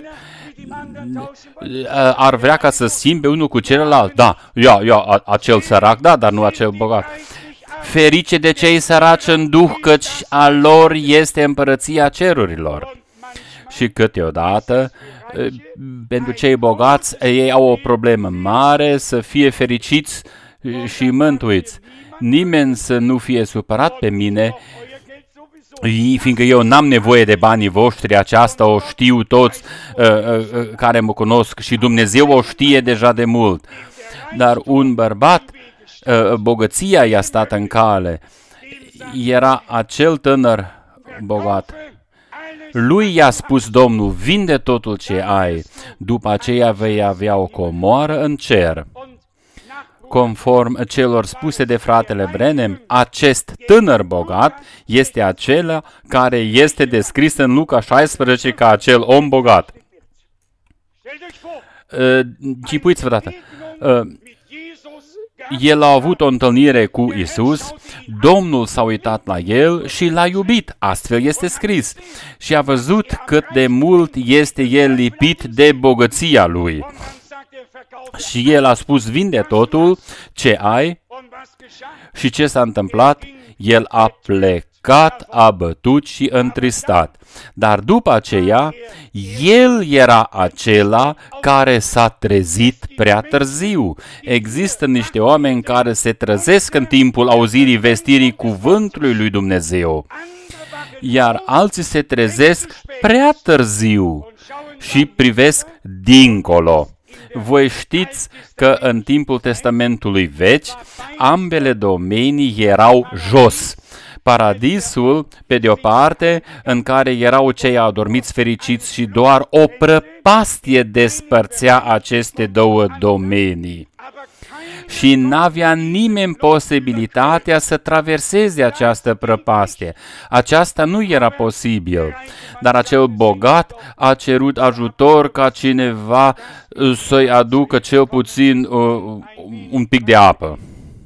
ar vrea ca să schimbe unul cu celălalt? Da, ia, ia, acel sărac, da, dar nu acel bogat. Ferice de cei săraci în Duh, căci a lor este împărăția cerurilor. Și câteodată, pentru cei bogați, ei au o problemă mare să fie fericiți și mântuiți. Nimeni să nu fie supărat pe mine, fiindcă eu n-am nevoie de banii voștri, aceasta o știu toți uh, uh, care mă cunosc și Dumnezeu o știe deja de mult. Dar un bărbat, uh, bogăția i-a stat în cale. Era acel tânăr bogat. Lui i-a spus Domnul, vinde totul ce ai, după aceea vei avea o comoară în cer. Conform celor spuse de fratele Branham, acest tânăr bogat este acela care este descris în Luca șaisprezece ca acel om bogat. Cipuiți, frate, el a avut o întâlnire cu Isus, Domnul s-a uitat la el și l-a iubit, astfel este scris, și a văzut cât de mult este el lipit de bogăția lui. Și el a spus, vinde totul ce ai. Și ce s-a întâmplat? El a plecat abătut și întristat. Dar după aceea, el era acela care s-a trezit prea târziu. Există niște oameni care se trezesc în timpul auzirii vestirii cuvântului lui Dumnezeu, iar alții se trezesc prea târziu și privesc dincolo. Voi știți că în timpul Testamentului Vechi, ambele domenii erau jos. Paradisul, pe de o parte, în care erau cei adormiți fericiți și doar o prăpastie despărțea aceste două domenii. Și n-avea nimeni posibilitatea să traverseze această prăpastie. Aceasta nu era posibil. Dar acel bogat a cerut ajutor ca cineva să-i aducă cel puțin uh, un pic de apă.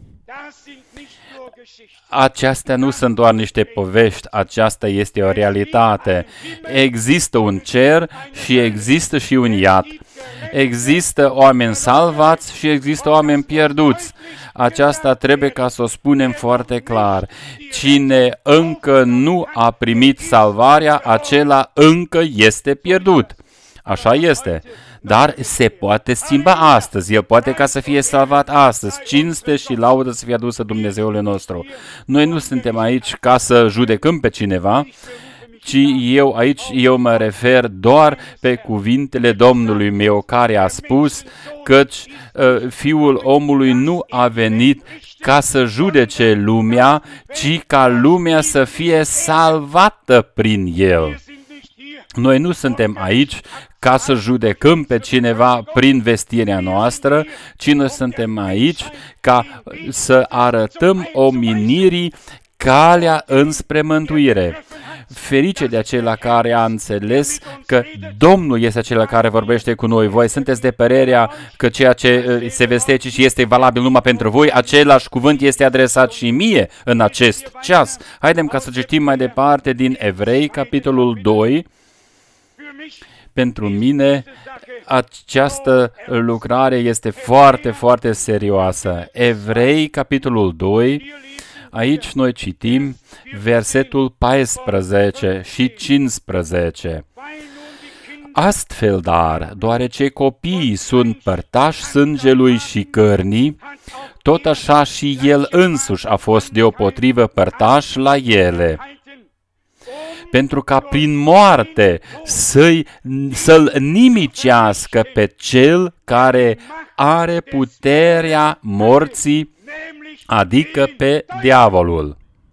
Acestea nu sunt doar niște povești, aceasta este o realitate. Există un cer și există și un iad. Există oameni salvați și există oameni pierduți. Aceasta trebuie ca să o spunem foarte clar. Cine încă nu a primit salvarea, acela încă este pierdut. Așa este. Dar se poate schimba astăzi. El poate ca să fie salvat astăzi. Cinste și laudă să fie adusă Dumnezeului nostru. Noi nu suntem aici ca să judecăm pe cineva, ci eu aici, eu mă refer doar pe cuvintele Domnului meu care a spus căci uh, Fiul omului nu a venit ca să judece lumea, ci ca lumea să fie salvată prin el. Noi nu suntem aici ca să judecăm pe cineva prin vestirea noastră, ci noi suntem aici ca să arătăm omenirii calea înspre mântuire. Ferice de acela care a înțeles că Domnul este acela care vorbește cu noi. Voi sunteți de părerea că ceea ce se vestește și este valabil numai pentru voi, același cuvânt este adresat și mie în acest ceas. Haidem ca să citim mai departe din Evrei, capitolul doi. Pentru mine această lucrare este foarte, foarte serioasă. Evrei, capitolul doi. Aici noi citim versetul paisprezece și cincisprezece. Astfel, dar, deoarece copiii sunt părtași sângelui și cărnii, tot așa și el însuși a fost deopotrivă părtaș la ele, pentru ca prin moarte să-i, să-l nimicească pe cel care are puterea morții, adică pe diavolul.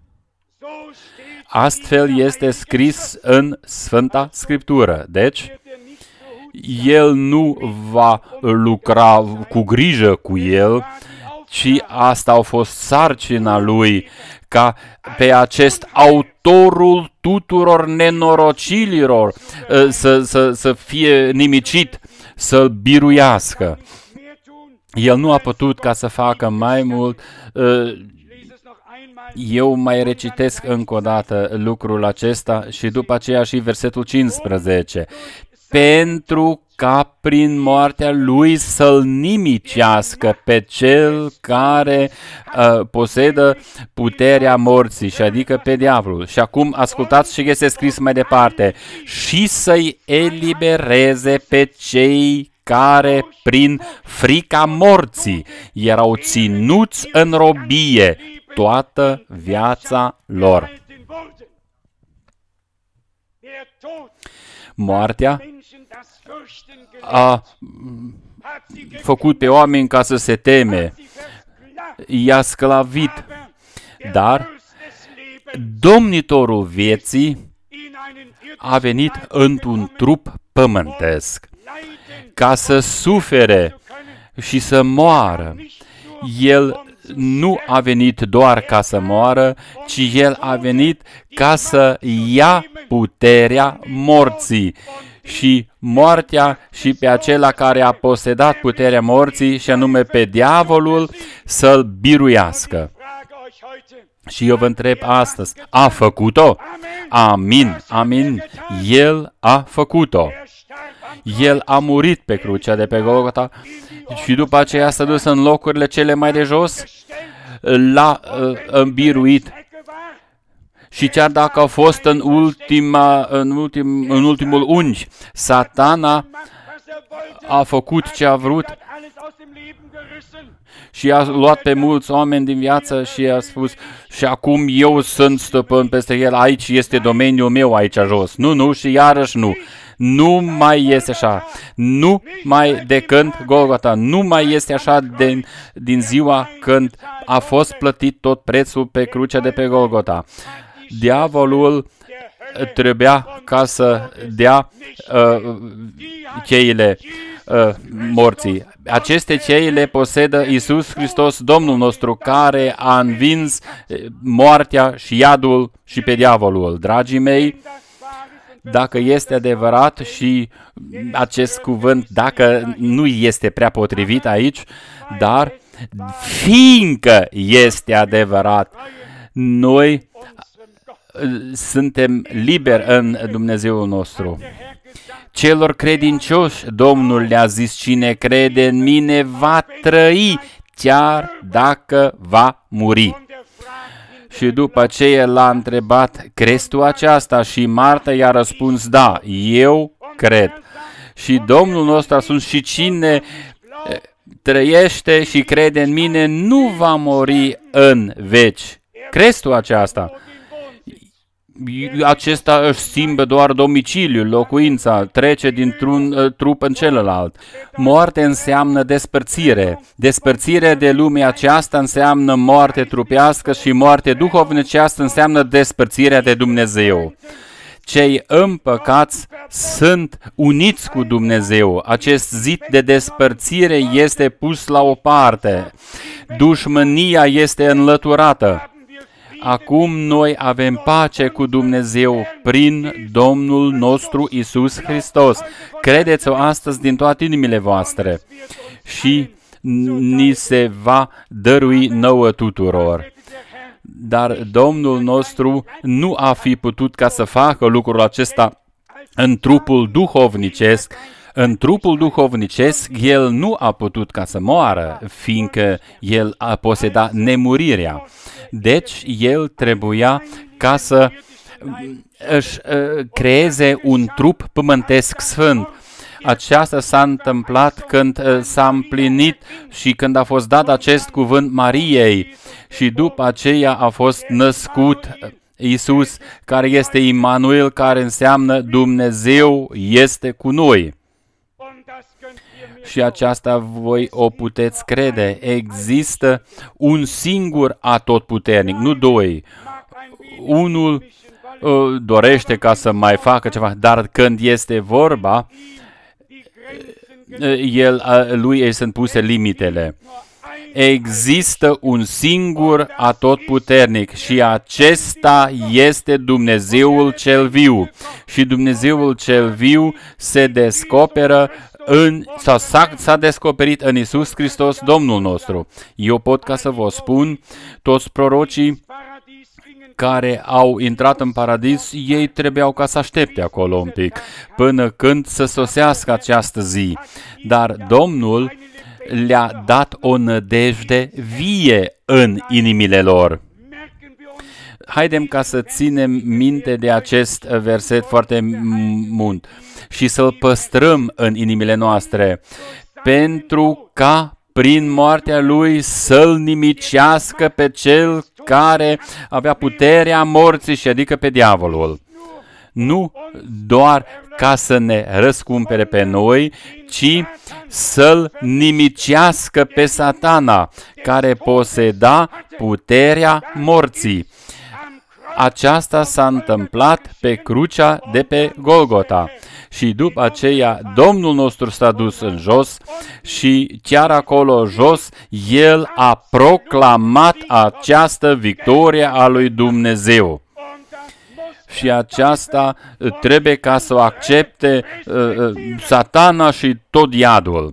Astfel este scris în Sfânta Scriptură. Deci, el nu va lucra cu grijă cu el, ci asta a fost sarcina lui, ca pe acest autorul tuturor nenorocirilor să, să, să fie nimicit, să-l biruiască. El nu a putut ca să facă mai mult. Eu mai recitesc încă o dată lucrul acesta și după aceea și versetul cincisprezece. Pentru ca prin moartea lui să-l nimicească pe cel care uh, posedă puterea morții, și adică pe diavolul. Și acum ascultați ce este scris mai departe. Și să-i elibereze pe cei care prin frica morții erau ținuți în robie toată viața lor. Moartea a făcut pe oameni ca să se teme, i-a sclavit, dar domnitorul vieții a venit într-un trup pământesc ca să sufere și să moară. El nu a venit doar ca să moară, ci El a venit ca să ia puterea morții. Și moartea și pe acela care a posedat puterea morții, și anume pe diavolul, să-l biruiască. Și eu vă întreb astăzi, a făcut-o? Amin, amin. El a făcut-o. El a murit pe crucea de pe Golgota și după aceea s-a dus în locurile cele mai de jos, l-a uh, îmbiruit. Și chiar dacă a fost în, ultima, în, ultim, în ultimul unghi, Satana a făcut ce a vrut și a luat pe mulți oameni din viață și a spus, și acum eu sunt stăpân peste el, aici este domeniul meu aici jos. Nu, nu, și iarăși nu. Nu mai este așa. Nu mai de când Golgota. Nu mai este așa din, din ziua când a fost plătit tot prețul pe crucea de pe Golgota. Diavolul trebuia ca să dea uh, cheile uh, morții. Aceste chei le posedă Iisus Hristos, Domnul nostru, care a învins moartea și iadul și pe diavolul. Dragii mei, dacă este adevărat și acest cuvânt, dacă nu este prea potrivit aici, dar fiindcă este adevărat, noi suntem liberi în Dumnezeul nostru. Celor credincioși, Domnul le-a zis, cine crede în mine va trăi, chiar dacă va muri. Și după aceea l-a întrebat, crezi tu aceasta? Și Marta i-a răspuns, da, eu cred. Și Domnul nostru a spus, și cine trăiește și crede în mine nu va muri în veci. Crezi tu aceasta? Acesta își schimbă doar domiciliul, locuința, trece dintr-un uh, trup în celălalt. Moarte înseamnă despărțire. Despărțire de lumea aceasta înseamnă moarte trupească și moarte duhovnicească înseamnă despărțirea de Dumnezeu. cei împăcați sunt uniți cu Dumnezeu. Acest zid de despărțire este pus la o parte. Dușmânia este înlăturată. Acum noi avem pace cu Dumnezeu prin Domnul nostru Iisus Hristos. Credeți-o astăzi din toate inimile voastre și ni se va dărui nouă tuturor. Dar Domnul nostru nu a fi putut ca să facă lucrul acesta în trupul duhovnicesc. În trupul duhovnicesc, El nu a putut ca să moară, fiindcă El a posedat nemurirea. Deci, El trebuia ca să își creeze un trup pământesc sfânt. Aceasta s-a întâmplat când s-a împlinit și când a fost dat acest cuvânt Mariei și după aceea a fost născut Iisus, care este Immanuel, care înseamnă Dumnezeu este cu noi. Și aceasta voi o puteți crede. Există un singur atotputernic, nu doi. Unul uh, dorește ca să mai facă ceva, dar când este vorba, el, lui îi sunt puse limitele. Există un singur atotputernic și acesta este Dumnezeul cel viu. Și Dumnezeul cel viu se descoperă în, sau s-a, s-a descoperit în Iisus Hristos, Domnul nostru. Eu pot ca să vă spun, toți prorocii care au intrat în paradis, ei trebuiau ca să aștepte acolo un pic, până când să sosească această zi. Dar Domnul le-a dat o nădejde vie în inimile lor. Haidem ca să ținem minte de acest verset foarte mult și să-l păstrăm în inimile noastre, pentru ca prin moartea lui să-l nimicească pe cel care avea puterea morții, și adică pe diavolul. Nu doar ca să ne răscumpere pe noi, ci să-l nimicească pe Satana, care poseda puterea morții. Aceasta s-a întâmplat pe crucea de pe Golgota. Și după aceea Domnul nostru s-a dus în jos și chiar acolo jos El a proclamat această victorie a lui Dumnezeu. Și aceasta trebuie ca să o accepte uh, Satana și tot iadul.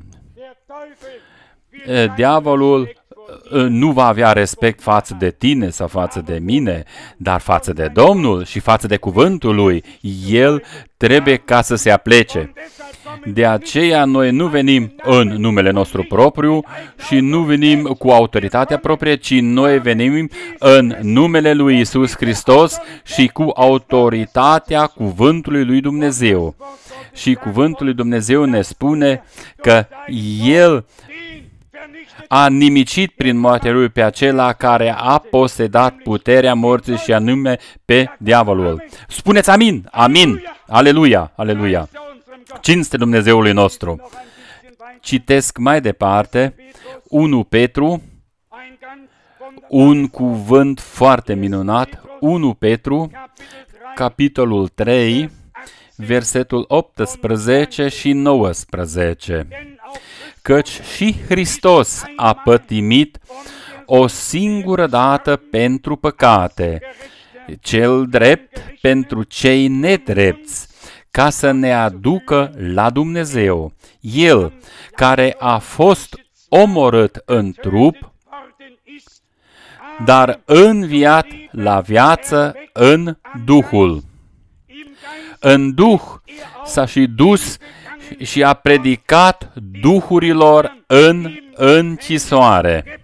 Uh, diavolul nu va avea respect față de tine sau față de mine, dar față de Domnul și față de cuvântul lui, el trebuie ca să se aplece. De aceea noi nu venim în numele nostru propriu și nu venim cu autoritatea proprie, ci noi venim în numele lui Iisus Hristos și cu autoritatea cuvântului lui Dumnezeu. Și cuvântul lui Dumnezeu ne spune că El a nimicit prin moartea lui pe acela care a posedat puterea morții și anume pe diavolul. Spuneți amin, amin, aleluia, aleluia. Cinste Dumnezeului nostru. Citesc mai departe unu Petru, un cuvânt foarte minunat, unu Petru, capitolul trei, versetul optsprezece și nouăsprezece. Căci și Hristos a pătimit o singură dată pentru păcate, cel drept pentru cei nedrepți, ca să ne aducă la Dumnezeu. El, care a fost omorât în trup, dar înviat la viață în Duhul. În Duh s-a și dus și a predicat duhurilor în închisoare.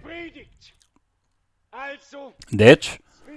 Deci,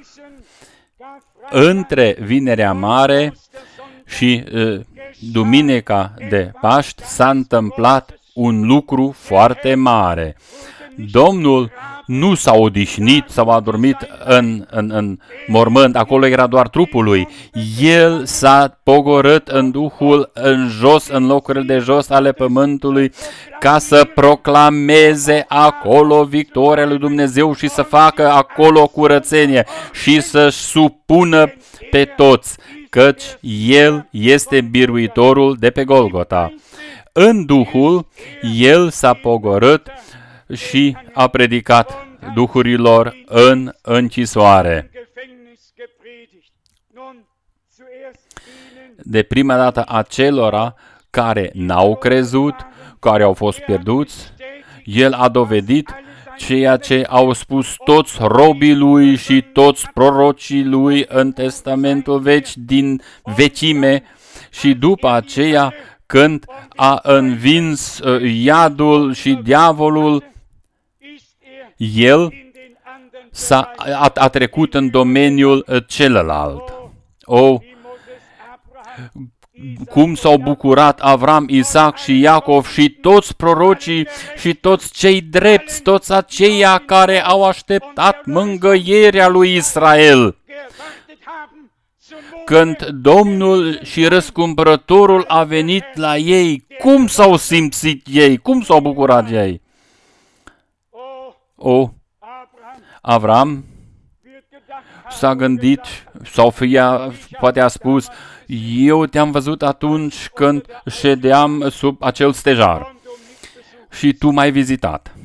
între Vinerea Mare și uh, Duminica de Paști s-a întâmplat un lucru foarte mare. Domnul nu s-a odihnit sau a dormit în, în, în mormânt, acolo era doar trupul lui. El s-a pogorât în Duhul în jos, în locurile de jos ale pământului, ca să proclameze acolo victoria lui Dumnezeu și să facă acolo curățenie și să-și supună pe toți căci El este biruitorul de pe Golgota. În Duhul, El s-a pogorât și a predicat duhurilor în închisoare. De prima dată acelora care n-au crezut, care au fost pierduți, El a dovedit ceea ce au spus toți robii Lui și toți prorocii Lui în Testamentul Vechi din vechime, și după aceea, când a învins iadul și diavolul, El s-a, a, a trecut în domeniul celălalt. O, cum s-au bucurat Avram, Isaac și Iacov și toți prorocii și toți cei drepți, toți aceia care au așteptat mângâierea lui Israel. Când Domnul și Răscumpărătorul a venit la ei, cum s-au simțit ei? Cum s-au bucurat ei? O, Avram s-a gândit, sau fie, poate a spus, eu te-am văzut atunci când ședeam sub acel stejar și tu m-ai vizitat.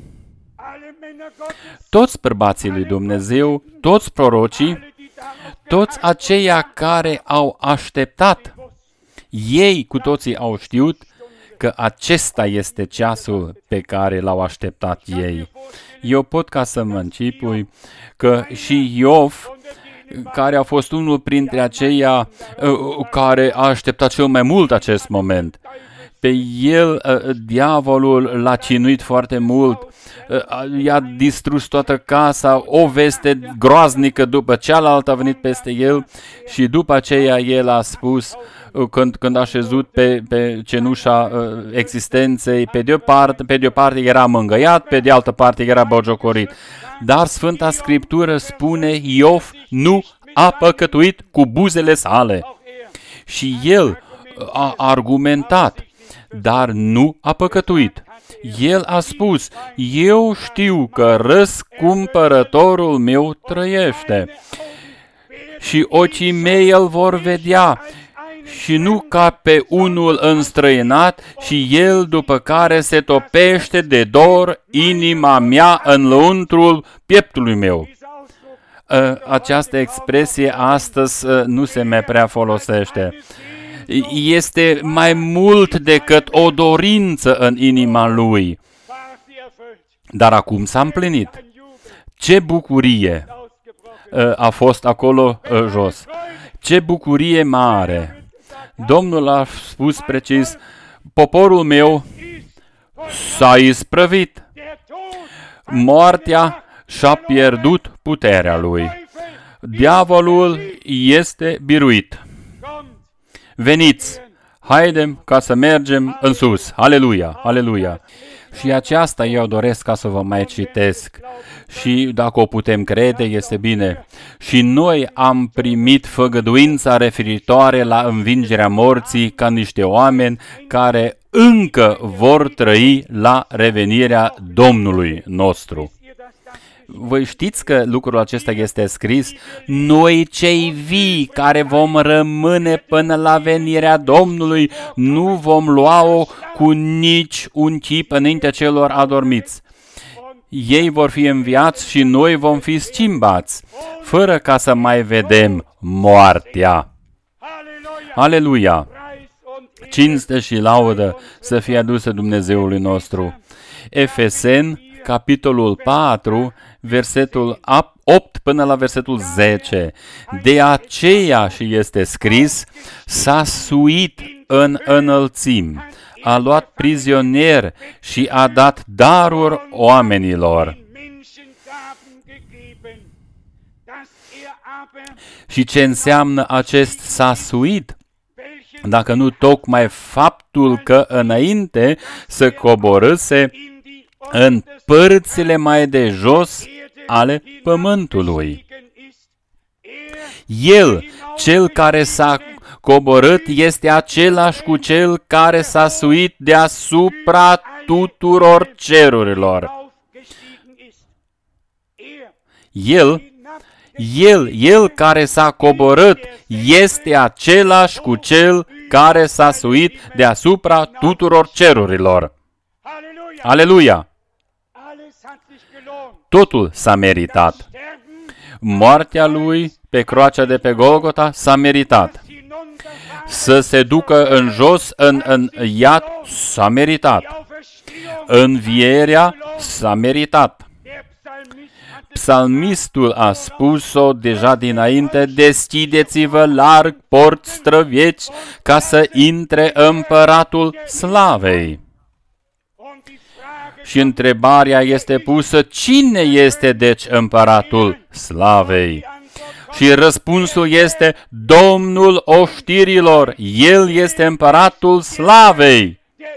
Toți bărbații lui Dumnezeu, toți prorocii, toți aceia care au așteptat, ei cu toții au știut că acesta este ceasul pe care l-au așteptat ei. Eu pot ca să mă închipui că și Iov, care a fost unul printre aceia uh, care a așteptat cel mai mult acest moment. Pe el, uh, diavolul l-a cinuit foarte mult, uh, i-a distrus toată casa, o veste groaznică după cealaltă a venit peste el și după aceea el a spus, uh, când, când a șezut pe, pe cenușa uh, existenței, pe de o parte, pe de o parte era mângâiat, pe de altă parte era bagiocorit. Dar Sfânta Scriptură spune, Iov nu a păcătuit cu buzele sale. Și el a argumentat, dar nu a păcătuit. El a spus, eu știu că Răscumpărătorul meu trăiește și ochii mei îl vor vedea, și nu ca pe unul înstrăinat, și el după care se topește de dor inima mea în lăuntrul pieptului meu. Această expresie astăzi nu se mai prea folosește. Este mai mult decât o dorință în inima lui. Dar acum s-a împlinit. Ce bucurie a fost acolo jos. Ce bucurie mare. Domnul a spus precis, poporul meu s-a isprăvit. Moartea și-a pierdut puterea lui. Diavolul este biruit. Veniți, haidem ca să mergem în sus. Aleluia, aleluia. Și aceasta eu doresc ca să vă mai citesc. Și dacă o putem crede, este bine. Și noi am primit făgăduința referitoare la învingerea morții ca niște oameni care încă vor trăi la revenirea Domnului nostru. Voi știți că lucrul acesta este scris? Noi cei vii care vom rămâne până la venirea Domnului nu vom lua-o cu nici un chip înaintea celor adormiți. Ei vor fi înviați și noi vom fi schimbați, fără ca să mai vedem moartea. Aleluia! Cinste și laudă să fie adusă Dumnezeului nostru. Efeseni, capitolul patru, versetul opt până la versetul zece. De aceea și este scris, s-a suit în înălțimi, a luat prizonieri și a dat daruri oamenilor. Și ce înseamnă acest s-a suit? Dacă nu tocmai faptul că înainte să coborâse în părțile mai de jos ale pământului. El, cel care s-a coborât, este același cu cel care s-a suit deasupra tuturor cerurilor. El El, El care s-a coborât, este același cu Cel care s-a suit deasupra tuturor cerurilor. Aleluia! Totul s-a meritat. Moartea Lui pe crucea de pe Golgota s-a meritat. Să se ducă în jos, în, în iad, s-a meritat. Învierea s-a meritat. Psalmistul a spus-o deja dinainte: deschideți-vă larg porți străveci ca să intre împăratul slavei. Și întrebarea este pusă: cine este deci împăratul slavei? Și răspunsul este: Domnul oștirilor, El este împăratul slavei.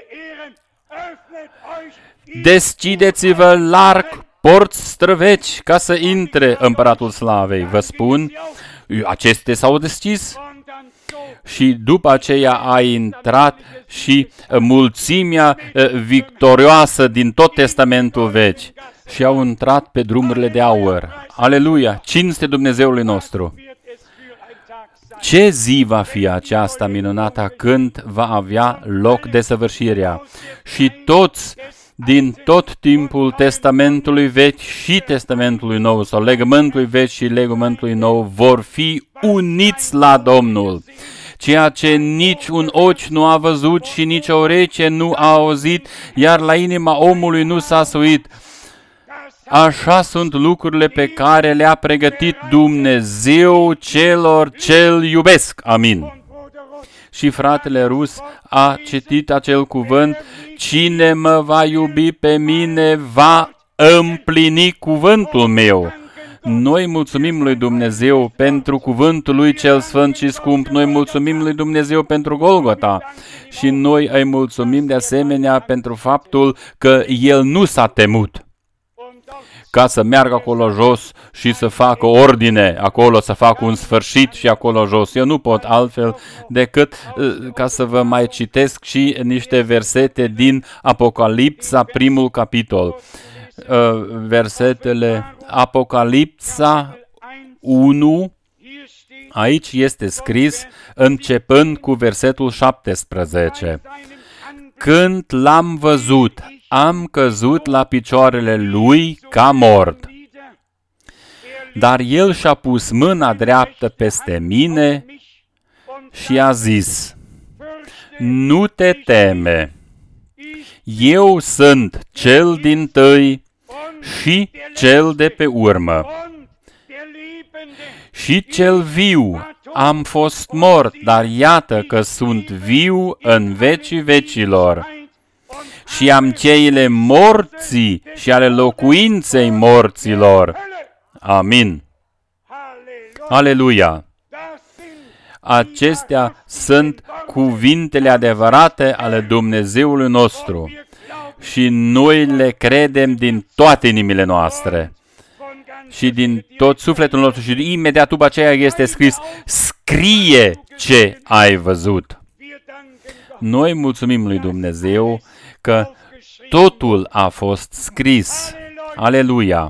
Deschideți-vă larg porți străveci ca să intre împăratul slavei. Vă spun, acestea s-au deschis și după aceea a intrat și mulțimea victorioasă din tot Testamentul Vechi și au intrat pe drumurile de aur. Aleluia! Cinste Dumnezeului nostru! Ce zi va fi aceasta minunată când va avea loc desăvârșirea? Și toți din tot timpul Testamentului Vechi și Testamentului Nou, sau legământului Vechi și legământului Nou, vor fi uniți la Domnul. Ceea ce nici un ochi nu a văzut și nici o ureche nu a auzit, iar la inima omului nu s-a suit. Așa sunt lucrurile pe care le-a pregătit Dumnezeu celor ce-L iubesc. Amin. Și fratele Rus a citit acel cuvânt: cine mă va iubi pe mine va împlini cuvântul meu. Noi mulțumim lui Dumnezeu pentru cuvântul lui cel sfânt și scump. Noi mulțumim lui Dumnezeu pentru Golgota. Și noi îi mulțumim de asemenea pentru faptul că El nu s-a temut ca să meargă acolo jos și să facă ordine acolo, să facă un sfârșit și acolo jos. Eu nu pot altfel decât ca să vă mai citesc și niște versete din Apocalipsa, primul capitol. Versetele Apocalipsa unu, aici este scris, începând cu versetul șaptesprezece. Când l-am văzut, am căzut la picioarele lui ca mort. Dar el și-a pus mâna dreaptă peste mine și a zis: nu te teme, eu sunt cel dintâi și cel de pe urmă și cel viu. Am fost mort, dar iată că sunt viu în vecii vecilor. Și am cheile morții și ale locuinței morților. Amin. Aleluia. Acestea sunt cuvintele adevărate ale Dumnezeului nostru și noi le credem din toate inimile noastre și din tot sufletul nostru. Și imediat după aceea este scris: scrie ce ai văzut. Noi mulțumim lui Dumnezeu că totul a fost scris. Aleluia!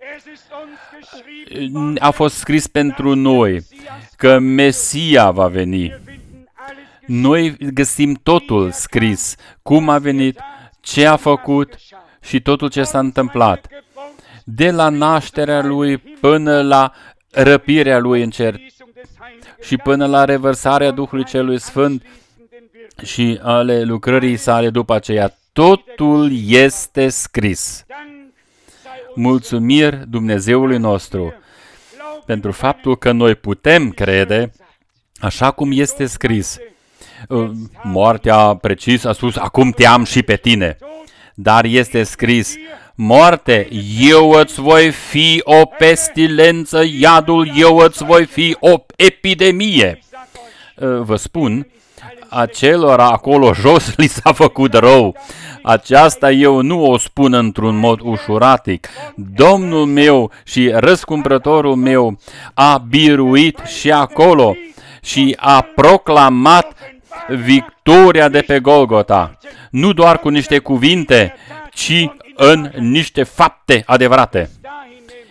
A fost scris pentru noi că Mesia va veni. Noi găsim totul scris, cum a venit, ce a făcut și totul ce s-a întâmplat. De la nașterea Lui până la răpirea Lui în cer și până la revărsarea Duhului Celui Sfânt și ale lucrării sale după aceea. Totul este scris. Mulțumiri Dumnezeului nostru pentru faptul că noi putem crede așa cum este scris. Moartea precis a spus: acum te am și pe tine. Dar este scris: moarte, eu îți voi fi o pestilență, iadul, eu îți voi fi o epidemie. Vă spun, acelora acolo jos li s-a făcut rău. Aceasta eu nu o spun într-un mod ușuratic. Domnul meu și răscumpărătorul meu a biruit și acolo și a proclamat victoria de pe Golgota. Nu doar cu niște cuvinte, ci în niște fapte adevărate.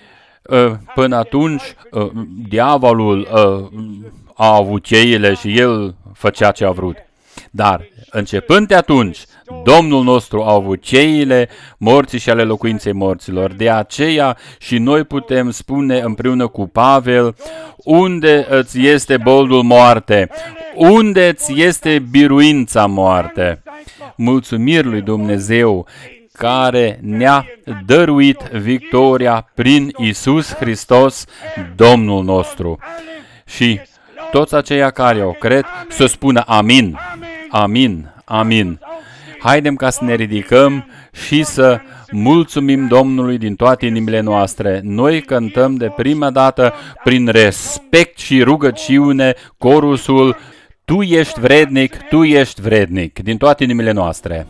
Până atunci, diavolul a avut cheile și el făcea ce a vrut. Dar, începând de atunci, Domnul nostru a avut cheile morții și ale locuinței morților. De aceea și noi putem spune împreună cu Pavel, unde îți este boldul moarte? Unde îți este biruința moarte? Mulțumiri lui Dumnezeu care ne-a dăruit victoria prin Iisus Hristos, Domnul nostru. Și toți aceia care o cred să spună amin, amin, amin. Haidem ca să ne ridicăm și să mulțumim Domnului din toate inimile noastre. Noi cântăm de prima dată prin respect și rugăciune corusul Tu ești vrednic, Tu ești vrednic, din toate inimile noastre.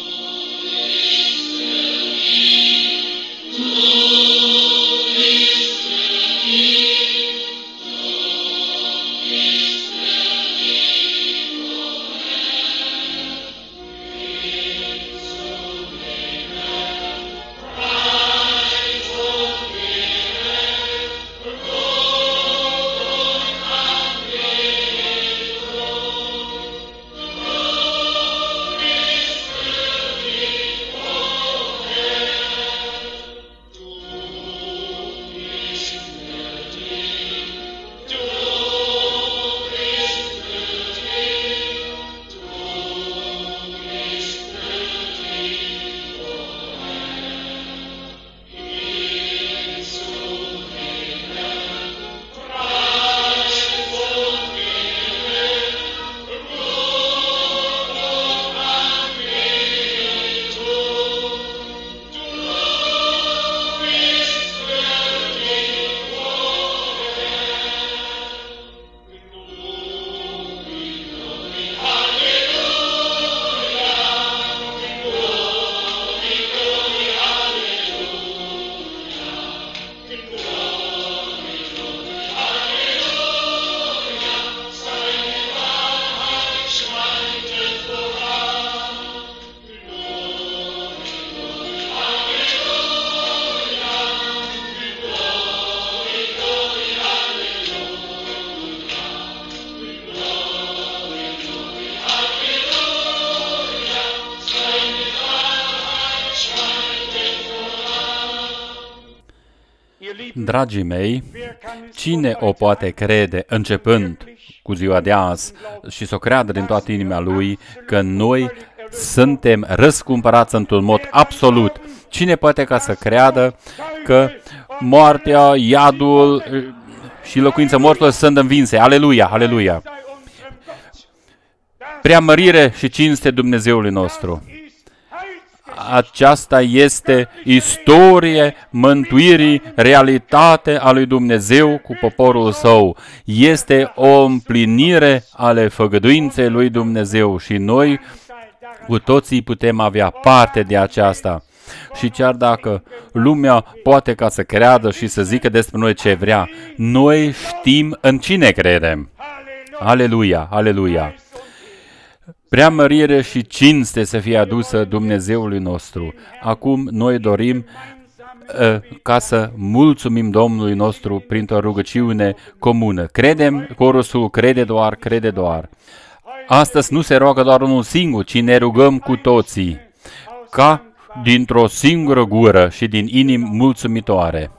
Dragii mei, cine o poate crede, începând cu ziua de azi, și să o creadă din toată inima lui, că noi suntem răscumpărați într-un mod absolut? Cine poate ca să creadă că moartea, iadul și locuința morților sunt învinse? Aleluia, aleluia! Preamărire și cinste Dumnezeului nostru. Aceasta este istorie mântuirii, realitate a lui Dumnezeu cu poporul său. Este o împlinire ale făgăduinței lui Dumnezeu și noi cu toții putem avea parte de aceasta. Și chiar dacă lumea poate ca să creadă și să zică despre noi ce vrea, noi știm în cine credem. Aleluia, aleluia! Preamărire și cinste să fie adusă Dumnezeului nostru. Acum noi dorim uh, ca să mulțumim Domnului nostru printr-o rugăciune comună. Credem, corusul crede doar, crede doar. Astăzi nu se roagă doar unul singur, ci ne rugăm cu toții, ca dintr-o singură gură și din inimi mulțumitoare.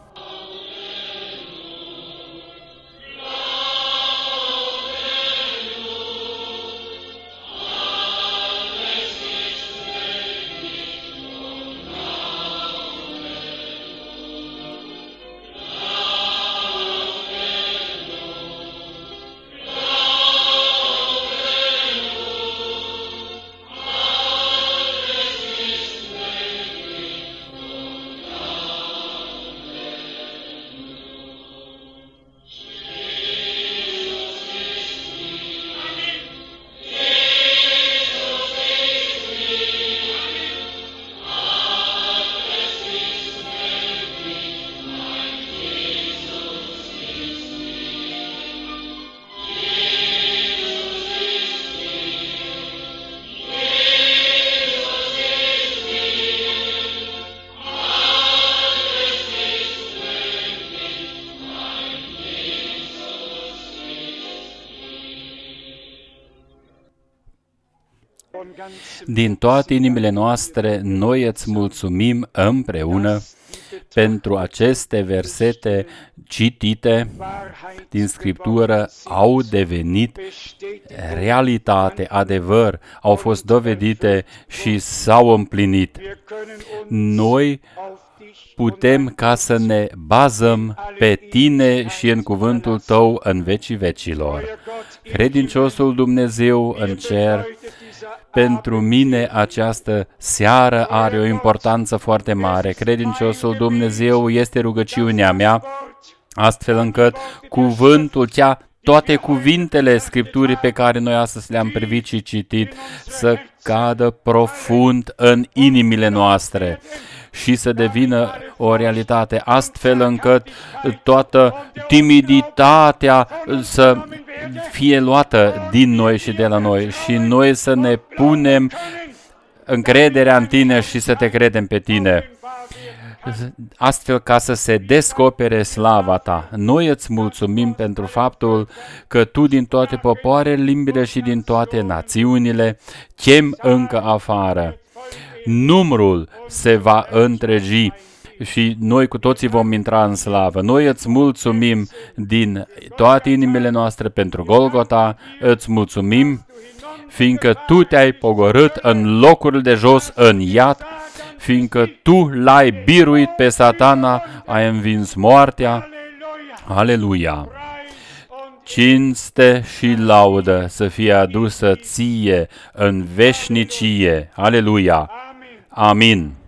Din toate inimile noastre, noi îți mulțumim împreună pentru aceste versete citite din Scriptură, au devenit realitate, adevăr, au fost dovedite și s-au împlinit. Noi putem ca să ne bazăm pe Tine și în cuvântul Tău în vecii vecilor. Credinciosul Dumnezeu în cer, pentru mine această seară are o importanță foarte mare. Credinciosul Dumnezeu este rugăciunea mea, astfel încât cuvântul cea toate cuvintele Scripturii pe care noi astăzi le-am privit și citit să cadă profund în inimile noastre și să devină o realitate, astfel încât toată timiditatea să fie luată din noi și de la noi și noi să ne punem încrederea în Tine și să Te credem pe Tine, astfel ca să se descopere slava Ta. Noi îți mulțumim pentru faptul că Tu din toate popoarele, limbile și din toate națiunile chem încă afară. Numărul se va întregi și noi cu toții vom intra în slavă. Noi îți mulțumim din toate inimile noastre pentru Golgota, îți mulțumim fiindcă Tu te-ai pogorât în locurile de jos, în iad, fiindcă Tu l-ai biruit pe Satana, ai învins moartea. Aleluia! Cinste și laudă să fie adusă Ție în veșnicie. Aleluia! Amin!